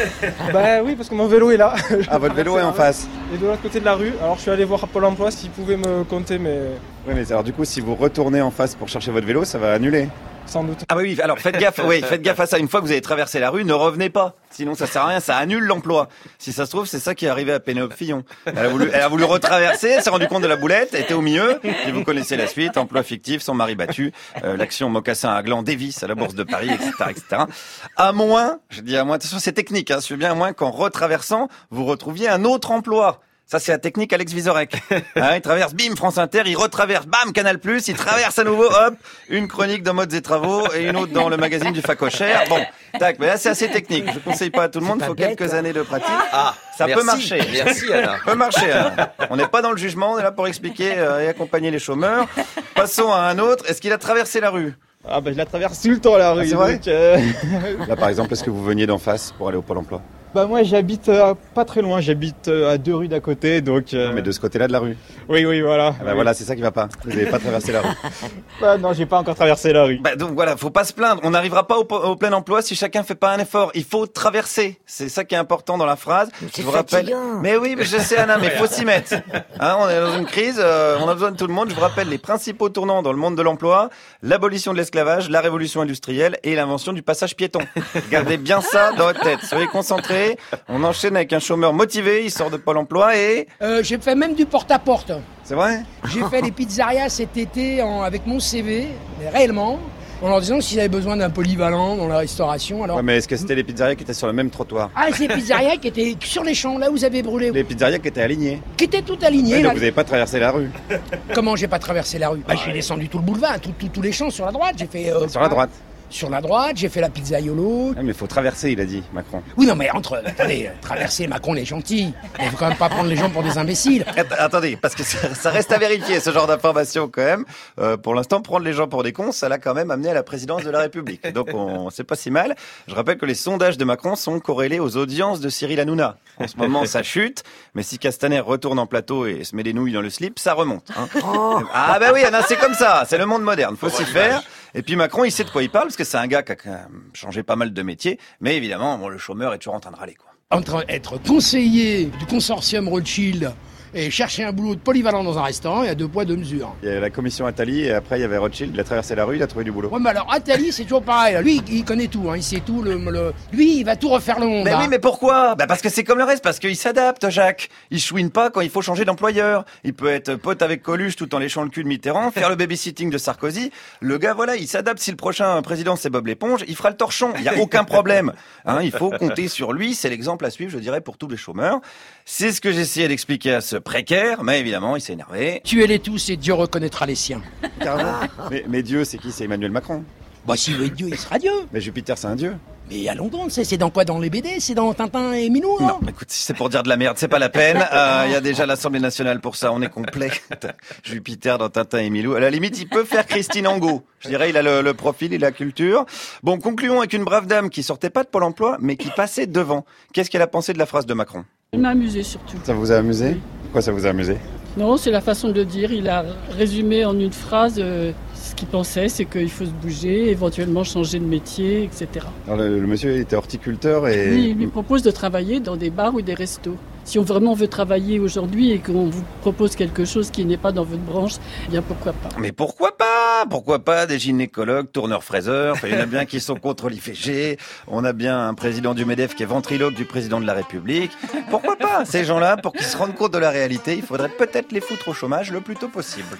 [SPEAKER 13] Bah oui, parce que mon vélo est là.
[SPEAKER 6] Ah, votre vélo est en face.
[SPEAKER 13] Et de l'autre côté de la rue. Alors je suis allé voir à Pôle emploi s'ils pouvaient me compter, mais...
[SPEAKER 6] Oui, mais alors du coup, si vous retournez en face pour chercher votre vélo, ça va annuler.
[SPEAKER 13] Sans doute.
[SPEAKER 6] Ah bah oui, alors faites gaffe, oui, faites gaffe à ça. Une fois que vous avez traversé la rue, ne revenez pas. Sinon, ça sert à rien, ça annule l'emploi. Si ça se trouve, c'est ça qui est arrivé à Pénélope Fillon. Elle a voulu, elle a voulu retraverser, elle s'est rendu compte de la boulette, elle était au milieu. Et vous connaissez la suite, emploi fictif, son mari battu, euh, l'action mocassin à gland Davis à la Bourse de Paris, et cetera, et cetera. À moins, je dis à moins, attention, c'est technique, hein, je veux bien à moins qu'en retraversant, vous retrouviez un autre emploi. Ça, c'est la technique Alex Vizorek. Hein, il traverse, bim, France Inter, il retraverse, bam, Canal+, il traverse à nouveau, hop, une chronique dans Modes et Travaux et une autre dans le magazine du Facochère. Bon, tac, mais là, c'est assez technique. Je conseille pas à tout le monde, il faut
[SPEAKER 5] bête,
[SPEAKER 6] quelques
[SPEAKER 5] hein.
[SPEAKER 6] années de pratique.
[SPEAKER 3] Ah,
[SPEAKER 6] ça
[SPEAKER 3] merci,
[SPEAKER 6] peut marcher.
[SPEAKER 3] Merci, Anna.
[SPEAKER 6] Ça peut marcher, Anna. On n'est pas dans le jugement, on est là pour expliquer euh, et accompagner les chômeurs. Passons à un autre. Est-ce qu'il a traversé la rue?
[SPEAKER 13] Ah bah je la traverse tout le temps la rue.
[SPEAKER 6] Ah, c'est vrai
[SPEAKER 13] donc, euh...
[SPEAKER 6] Là, par exemple, est-ce que vous veniez d'en face pour aller au Pôle emploi?
[SPEAKER 13] Bah moi j'habite euh, pas très loin, j'habite euh, à deux rues d'à côté, donc... Euh...
[SPEAKER 6] Mais de ce côté-là de la rue.
[SPEAKER 13] Oui, oui, voilà.
[SPEAKER 6] Ah bah
[SPEAKER 13] oui.
[SPEAKER 6] voilà, c'est ça qui va pas. Vous n'avez pas traversé la rue.
[SPEAKER 13] Bah non, j'ai pas encore traversé la rue.
[SPEAKER 6] Bah donc voilà, faut pas se plaindre. On n'arrivera pas au, au plein emploi si chacun fait pas un effort. Il faut traverser. C'est ça qui est important dans la phrase.
[SPEAKER 5] C'est
[SPEAKER 6] Je vous rappelle.
[SPEAKER 5] fatigant.
[SPEAKER 6] Mais oui, mais je sais Anna, mais faut s'y mettre. Hein, on est dans une crise, euh, on a besoin de tout le monde. Je vous rappelle les principaux tournants dans le monde de l'emploi: l'abolition de l'esclavage, la révolution industrielle et l'invention du passage piéton. Gardez bien ça dans votre tête. Soyez concentrés. On enchaîne avec un chômeur motivé. Il sort de Pôle emploi et
[SPEAKER 14] Euh, j'ai fait même du porte-à-porte.
[SPEAKER 6] c'est vrai.
[SPEAKER 14] J'ai fait les pizzerias cet été en- avec mon C V, mais réellement, en leur disant s'ils avaient besoin d'un polyvalent dans la restauration. Alors...
[SPEAKER 6] Ouais, mais est-ce que c'était les pizzerias qui étaient sur le même trottoir?
[SPEAKER 14] Ah, c'est les pizzerias qui étaient sur les champs, là où vous avez brûlé,
[SPEAKER 6] Les pizzerias qui étaient alignées.
[SPEAKER 14] qui étaient toutes alignées.
[SPEAKER 6] Ouais,
[SPEAKER 14] là.
[SPEAKER 6] donc vous n'avez pas traversé la rue.
[SPEAKER 14] Comment j'ai pas traversé la rue? Bah, j'ai descendu tout le boulevard, tout- tout- tous les champs sur la droite. J'ai fait euh,
[SPEAKER 6] Sur la droite.
[SPEAKER 14] Sur la droite, j'ai fait la pizzaiolo.
[SPEAKER 6] Ah, mais il faut traverser, il a dit, Macron.
[SPEAKER 14] Oui, non, mais entre, attendez, traverser, Macron, il est gentil. Il faut quand même pas prendre les gens pour des imbéciles.
[SPEAKER 6] Att- Attendez, parce que ça, ça reste à vérifier, ce genre d'information quand même. Euh, pour l'instant, prendre les gens pour des cons, ça l'a quand même amené à la présidence de la République. Donc, on c'est pas si mal. Je rappelle que les sondages de Macron sont corrélés aux audiences de Cyril Hanouna. En ce moment, ça chute, mais si Castaner retourne en plateau et se met des nouilles dans le slip, ça remonte. Hein. Ah bah oui, Anna, c'est comme ça, c'est le monde moderne, faut s'y faire. Et puis Macron, il sait de quoi il parle, parce que c'est un gars qui a quand même changé pas mal de métiers, mais évidemment, bon, le chômeur est toujours en train de râler, quoi.
[SPEAKER 14] Entre être conseiller du consortium Rothschild et chercher un boulot de polyvalent dans un restaurant, il y a deux poids, deux mesures.
[SPEAKER 6] Il y a la commission Attali, et après il y avait Rothschild, il a traversé la rue, il a trouvé du boulot.
[SPEAKER 14] Ouais, mais alors, Attali, c'est toujours pareil. Lui, il connaît tout, hein. Il sait tout. Le, le- Lui, il va tout refaire le monde.
[SPEAKER 6] Mais
[SPEAKER 14] hein.
[SPEAKER 6] oui, mais pourquoi? Bah parce que c'est comme le reste, parce qu'il s'adapte, Jacques. Il chouine pas quand il faut changer d'employeur. Il peut être pote avec Coluche tout en léchant le cul de Mitterrand, faire le babysitting de Sarkozy. Le gars, voilà, il s'adapte. Si le prochain président c'est Bob l'éponge, il fera le torchon. Il y a aucun problème. Hein, il faut compter sur lui. C'est l'exemple à suivre, je dirais, pour tous les chômeurs. C'est ce que j'essayais d'expliquer à ce précaire, mais évidemment, il s'est énervé.
[SPEAKER 14] Tuez-les tous et Dieu reconnaîtra les siens.
[SPEAKER 6] Carrément. Mais, mais Dieu, c'est qui? C'est Emmanuel Macron.
[SPEAKER 14] Bah, s'il veut être Dieu, il sera Dieu.
[SPEAKER 6] Mais Jupiter, c'est un dieu.
[SPEAKER 14] Mais allons donc, c'est c'est dans quoi? Dans les B D? C'est dans Tintin et Milou, non?
[SPEAKER 6] Non, écoute, si c'est pour dire de la merde, c'est pas la peine. Il euh, y a déjà l'Assemblée nationale pour ça, on est complet. Jupiter dans Tintin et Milou. À la limite, il peut faire Christine Angot. Je dirais, il a le, le profil, il a la culture. Bon, concluons avec une brave dame qui sortait pas de Pôle emploi, mais qui passait devant. Qu'est-ce qu'elle a pensé de la phrase de Macron?
[SPEAKER 15] Il m'a amusé surtout.
[SPEAKER 6] Ça vous a amusé? Pourquoi ça vous a amusé?
[SPEAKER 15] Non, c'est la façon de dire. Il a résumé en une phrase euh, ce qu'il pensait, c'est qu'il faut se bouger, éventuellement changer de métier, et cetera.
[SPEAKER 6] Alors, le, le monsieur était horticulteur et...
[SPEAKER 15] Oui, il lui propose de travailler dans des bars ou des restos. Si on vraiment veut travailler aujourd'hui et qu'on vous propose quelque chose qui n'est pas dans votre branche, eh bien pourquoi pas.
[SPEAKER 6] Mais pourquoi pas? Pourquoi pas des gynécologues, tourneurs-fraiseurs? Enfin, il y en a bien qui sont contre l'I V G. On a bien un président du MEDEF qui est ventriloque du président de la République. Pourquoi pas? Ces gens-là, pour qu'ils se rendent compte de la réalité, il faudrait peut-être les foutre au chômage le plus tôt possible.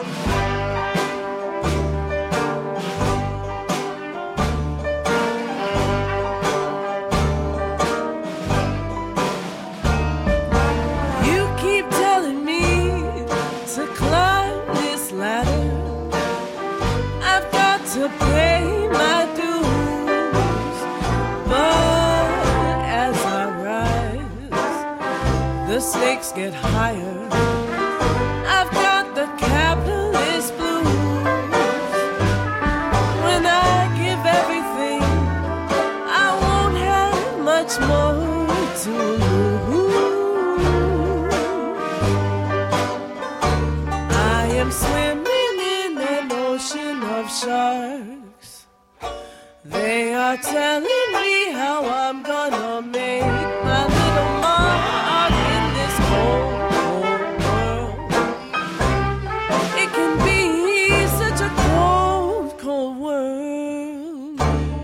[SPEAKER 7] You keep telling me to climb this ladder. I've got to pay my dues. But as I rise, the stakes get higher. I've got the capitalist blues. When I give everything, I won't have much more to lose. I am swimming in an ocean of sharks. They are telling me how I'm gonna make my little mark in this cold, cold world. It can be such a cold, cold world.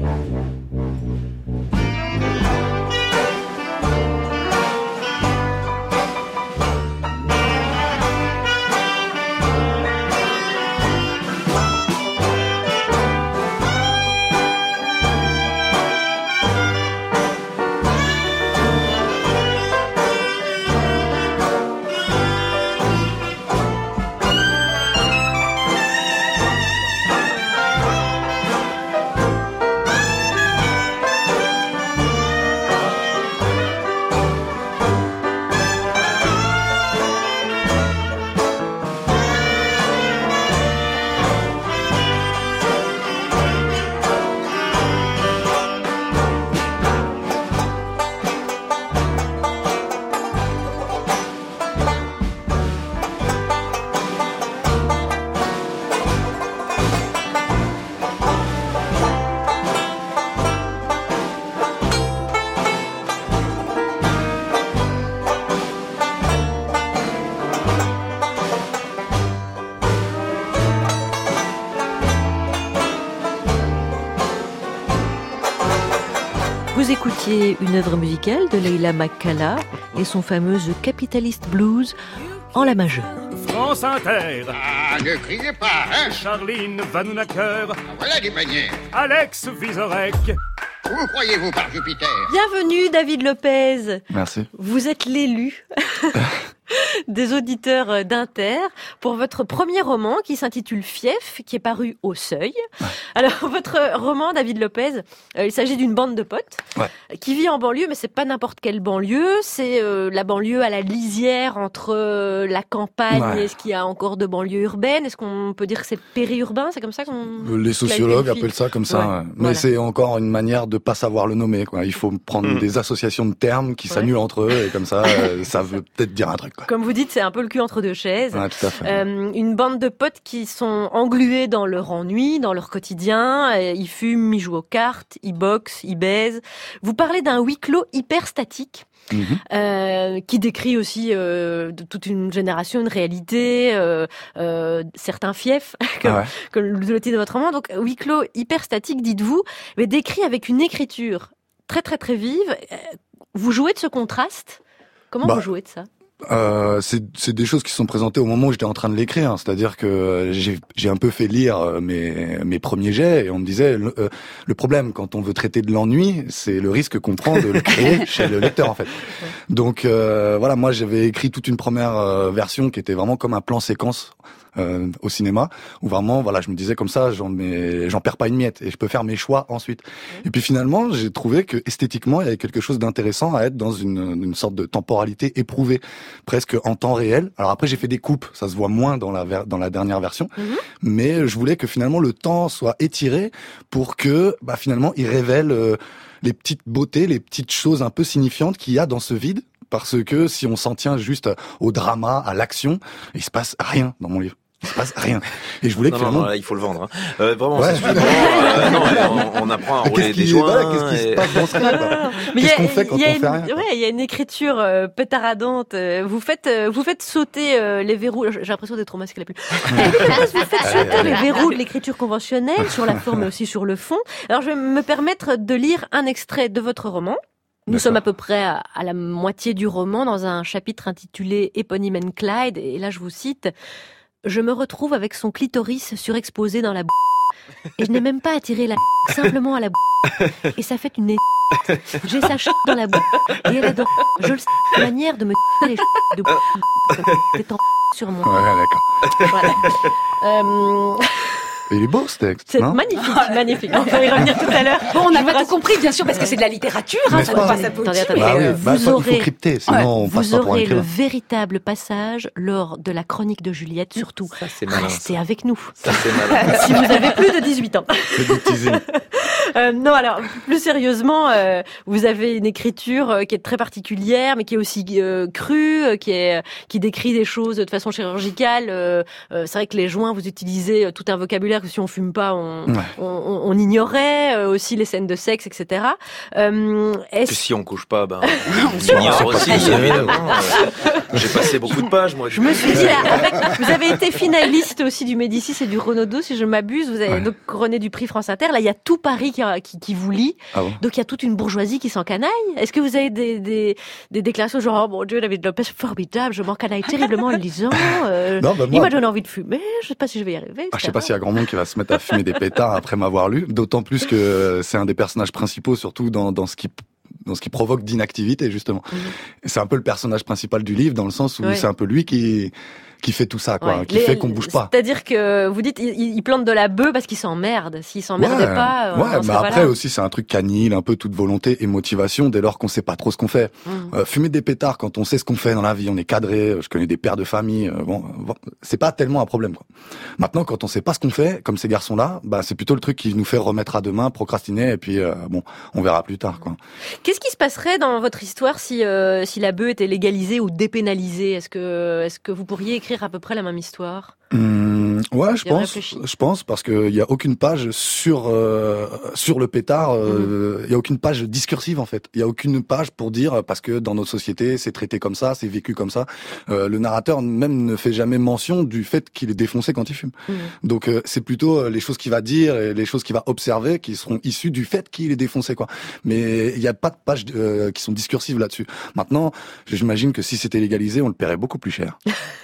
[SPEAKER 1] Vous écoutiez une œuvre musicale de Leila McCalla et son fameuse Capitalist Blues en la majeure.
[SPEAKER 4] France Inter.
[SPEAKER 16] Ah, ne criez pas, hein.
[SPEAKER 4] Charline Vanhoenacker.
[SPEAKER 16] Voilà des manières.
[SPEAKER 4] Alex Vizorek.
[SPEAKER 16] Où croyez-vous par Jupiter?
[SPEAKER 1] Bienvenue David Lopez.
[SPEAKER 17] Merci.
[SPEAKER 1] Vous êtes l'élu des auditeurs d'Inter pour votre premier roman qui s'intitule Fief, qui est paru au Seuil. Ouais. Alors, votre roman, David Lopez, euh, il s'agit d'une bande de potes ouais. qui vit en banlieue, mais c'est pas n'importe quelle banlieue. C'est euh, la banlieue à la lisière entre euh, la campagne ouais. et est-ce qu'il y a encore de banlieues urbaines. Est-ce qu'on peut dire que c'est périurbain? C'est comme ça qu'on...
[SPEAKER 17] Les sociologues appellent ça comme ça. Ouais. Ouais. Mais voilà. C'est encore une manière de pas savoir le nommer, quoi. Il faut prendre mmh. des associations de termes qui ouais. s'annulent entre eux et comme ça, euh, ça veut peut-être dire un truc. Quoi.
[SPEAKER 1] Comme vous dites, c'est un peu le cul entre deux chaises.
[SPEAKER 17] Ouais, tout à fait.
[SPEAKER 1] Euh, une bande de potes qui sont englués dans leur ennui, dans leur quotidien. Ils fument, ils jouent aux cartes, ils boxent, ils baisent. Vous parlez d'un huis clos hyper statique. Mmh. Euh, qui décrit aussi euh, de toute une génération, une réalité, euh, euh, certains fiefs, comme, ah ouais. comme le titre de votre roman. Donc, huis clos hyper statique, dites-vous, mais décrit avec une écriture très très très vive. Vous jouez de ce contraste? Comment bah. vous jouez de ça?
[SPEAKER 17] Euh, c'est, c'est des choses qui sont présentées au moment où j'étais en train de l'écrire, hein. C'est-à-dire que j'ai, j'ai un peu fait lire mes, mes premiers jets et on me disait le, euh, le problème quand on veut traiter de l'ennui, c'est le risque qu'on prend de le créer chez le lecteur en fait. Donc euh, voilà, moi j'avais écrit toute une première euh, version qui était vraiment comme un plan séquence euh, au cinéma où vraiment voilà, je me disais comme ça, j'en mets, j'en perds pas une miette et je peux faire mes choix ensuite. Mmh. Et puis finalement, j'ai trouvé que esthétiquement, il y avait quelque chose d'intéressant à être dans une, une sorte de temporalité éprouvée, presque en temps réel. Alors après, j'ai fait des coupes, ça se voit moins dans la ver- dans la dernière version, mmh. mais je voulais que finalement le temps soit étiré pour que bah finalement il révèle euh, les petites beautés, les petites choses un peu signifiantes qu'il y a dans ce vide. Parce que si on s'en tient juste au drama, à l'action, il se passe rien dans mon livre. Il se passe rien. Et je voulais
[SPEAKER 3] non,
[SPEAKER 17] que finalement...
[SPEAKER 3] non, là, il faut le vendre. Hein. Euh, vraiment, ouais. c'est super. euh, non, on, on apprend à rouler des joints.
[SPEAKER 17] Voilà, qu'est-ce qui
[SPEAKER 3] et...
[SPEAKER 17] se passe dans ce cas? Qu'est-ce qu'on fait quand on
[SPEAKER 1] une,
[SPEAKER 17] fait rien?
[SPEAKER 1] Ouais, il y a une écriture euh, pétaradante. Vous faites, euh, vous faites sauter euh, les verrous. J'ai l'impression d'être au masque la pluie. Vous faites sauter les verrous de l'écriture conventionnelle sur la forme mais aussi sur le fond. Alors, je vais me permettre de lire un extrait de votre roman. Nous D'accord. sommes à peu près à, à la moitié du roman dans un chapitre intitulé Éponine and Clyde. Et là, je vous cite. Je me retrouve avec son clitoris surexposé dans la bouche. Et je n'ai même pas attiré la simplement à la bouche. Et ça fait une J'ai sa ch** dans la bouche. Et elle adore. Je le sais, la manière de me les ch** de bouche. T'es en sur moi.
[SPEAKER 17] Ouais, d'accord.
[SPEAKER 1] Voilà. Euh...
[SPEAKER 17] Il est beau ce texte,
[SPEAKER 1] C'est
[SPEAKER 17] non?
[SPEAKER 1] magnifique, magnifique. On va y revenir tout à l'heure.
[SPEAKER 18] Bon, on n'a pas tout compris, bien sûr, parce que c'est de la littérature, hein,
[SPEAKER 17] N'est-ce
[SPEAKER 18] ça ne
[SPEAKER 17] pas
[SPEAKER 18] passe à
[SPEAKER 1] Attendez, attendez.
[SPEAKER 17] Bah oui,
[SPEAKER 1] Euh,
[SPEAKER 17] bah,
[SPEAKER 1] vous
[SPEAKER 17] faut- il
[SPEAKER 1] aurez,
[SPEAKER 17] faut crypter, sinon on passe
[SPEAKER 1] vous
[SPEAKER 17] pas pour un
[SPEAKER 1] aurez le
[SPEAKER 17] écrivain.
[SPEAKER 1] véritable passage lors de la chronique de Juliette, surtout.
[SPEAKER 3] c'est malin,
[SPEAKER 1] Restez avec nous.
[SPEAKER 3] Ça, c'est malin.
[SPEAKER 1] Si vous avez plus de dix-huit ans.
[SPEAKER 17] C'est du teasing.
[SPEAKER 1] Euh, non, alors plus sérieusement, euh, vous avez une écriture euh, qui est très particulière, mais qui est aussi euh, crue, euh, qui est qui décrit des choses de façon chirurgicale. Euh, euh, c'est vrai que les joints, vous utilisez euh, tout un vocabulaire que si on fume pas, on
[SPEAKER 17] Ouais.
[SPEAKER 1] on, on, on ignorait. Euh, aussi les scènes de sexe, et cetera. Euh,
[SPEAKER 3] Que
[SPEAKER 1] est-ce
[SPEAKER 3] si on couche pas, ben, on
[SPEAKER 17] C'est
[SPEAKER 3] ignore
[SPEAKER 17] pas
[SPEAKER 3] aussi,
[SPEAKER 17] possible.
[SPEAKER 3] évidemment. Euh, J'ai passé beaucoup de pages, moi.
[SPEAKER 1] Je me suis dit, là, avec, vous avez été finaliste aussi du Médicis et du Renaudot, si je m'abuse. Vous avez
[SPEAKER 17] Ouais.
[SPEAKER 1] donc couronné du prix France Inter. Là, il y a tout Paris qui, qui, qui vous lit.
[SPEAKER 17] Ah bon?
[SPEAKER 1] Donc, il y a toute une bourgeoisie qui s'encanaille. Est-ce que vous avez des, des, des déclarations genre, oh mon Dieu, David Lopez, formidable, je m'encanaille terriblement en le lisant. Euh,
[SPEAKER 17] Non, bah,
[SPEAKER 1] il
[SPEAKER 17] moi-
[SPEAKER 1] m'a donné envie de fumer, je sais pas si je vais y arriver.
[SPEAKER 17] Ah, je sais pas s'il y a grand monde qui va se mettre à fumer des pétards après m'avoir lu, d'autant plus que c'est un des personnages principaux, surtout dans, dans ce qui dans ce qui provoque d'inactivité, justement. Et c'est un peu le personnage principal du livre, dans le sens où
[SPEAKER 1] Ouais.
[SPEAKER 17] c'est un peu lui qui qui fait tout ça, quoi,
[SPEAKER 1] Ouais.
[SPEAKER 17] qui
[SPEAKER 1] Les-
[SPEAKER 17] fait qu'on bouge pas.
[SPEAKER 1] C'est-à-dire que vous dites, il, il plante de la bœuf parce qu'il s'emmerde. S'il s'emmerdait
[SPEAKER 17] Ouais,
[SPEAKER 1] pas, on
[SPEAKER 17] ouais,
[SPEAKER 1] en
[SPEAKER 17] mais
[SPEAKER 1] serait pas
[SPEAKER 17] après
[SPEAKER 1] là.
[SPEAKER 17] aussi c'est un truc canil, un peu toute volonté et motivation dès lors qu'on sait pas trop ce qu'on fait.
[SPEAKER 1] Mmh.
[SPEAKER 17] Euh, fumer des pétards quand on sait ce qu'on fait dans la vie, on est cadré. Je connais des pères de famille, euh, bon, bon, c'est pas tellement un problème, quoi. Maintenant, quand on sait pas ce qu'on fait, comme ces garçons-là, bah c'est plutôt le truc qui nous fait remettre à demain, procrastiner et puis euh, bon, on verra plus tard, quoi.
[SPEAKER 1] Qu'est-ce qui se passerait dans votre histoire si euh, si la bœuf était légalisée ou dépénalisée? Est-ce que est-ce que vous pourriez écrire à peu près la même histoire?
[SPEAKER 17] Hum, ouais, je
[SPEAKER 1] Bien
[SPEAKER 17] pense,
[SPEAKER 1] réfléchi.
[SPEAKER 17] je pense parce qu'il y a aucune page sur euh, sur le pétard, euh, il y a aucune page discursive en fait. Il y a aucune page pour dire parce que dans notre société c'est traité comme ça, c'est vécu comme ça. Euh, le narrateur même ne fait jamais mention du fait qu'il est défoncé quand il fume.
[SPEAKER 1] Mmh.
[SPEAKER 17] Donc euh, c'est plutôt euh, les choses qu'il va dire et les choses qu'il va observer qui seront issues du fait qu'il est défoncé, quoi. Mais il n'y a pas de pages euh, qui sont discursives là-dessus. Maintenant, j'imagine que si c'était légalisé, on le paierait beaucoup plus cher.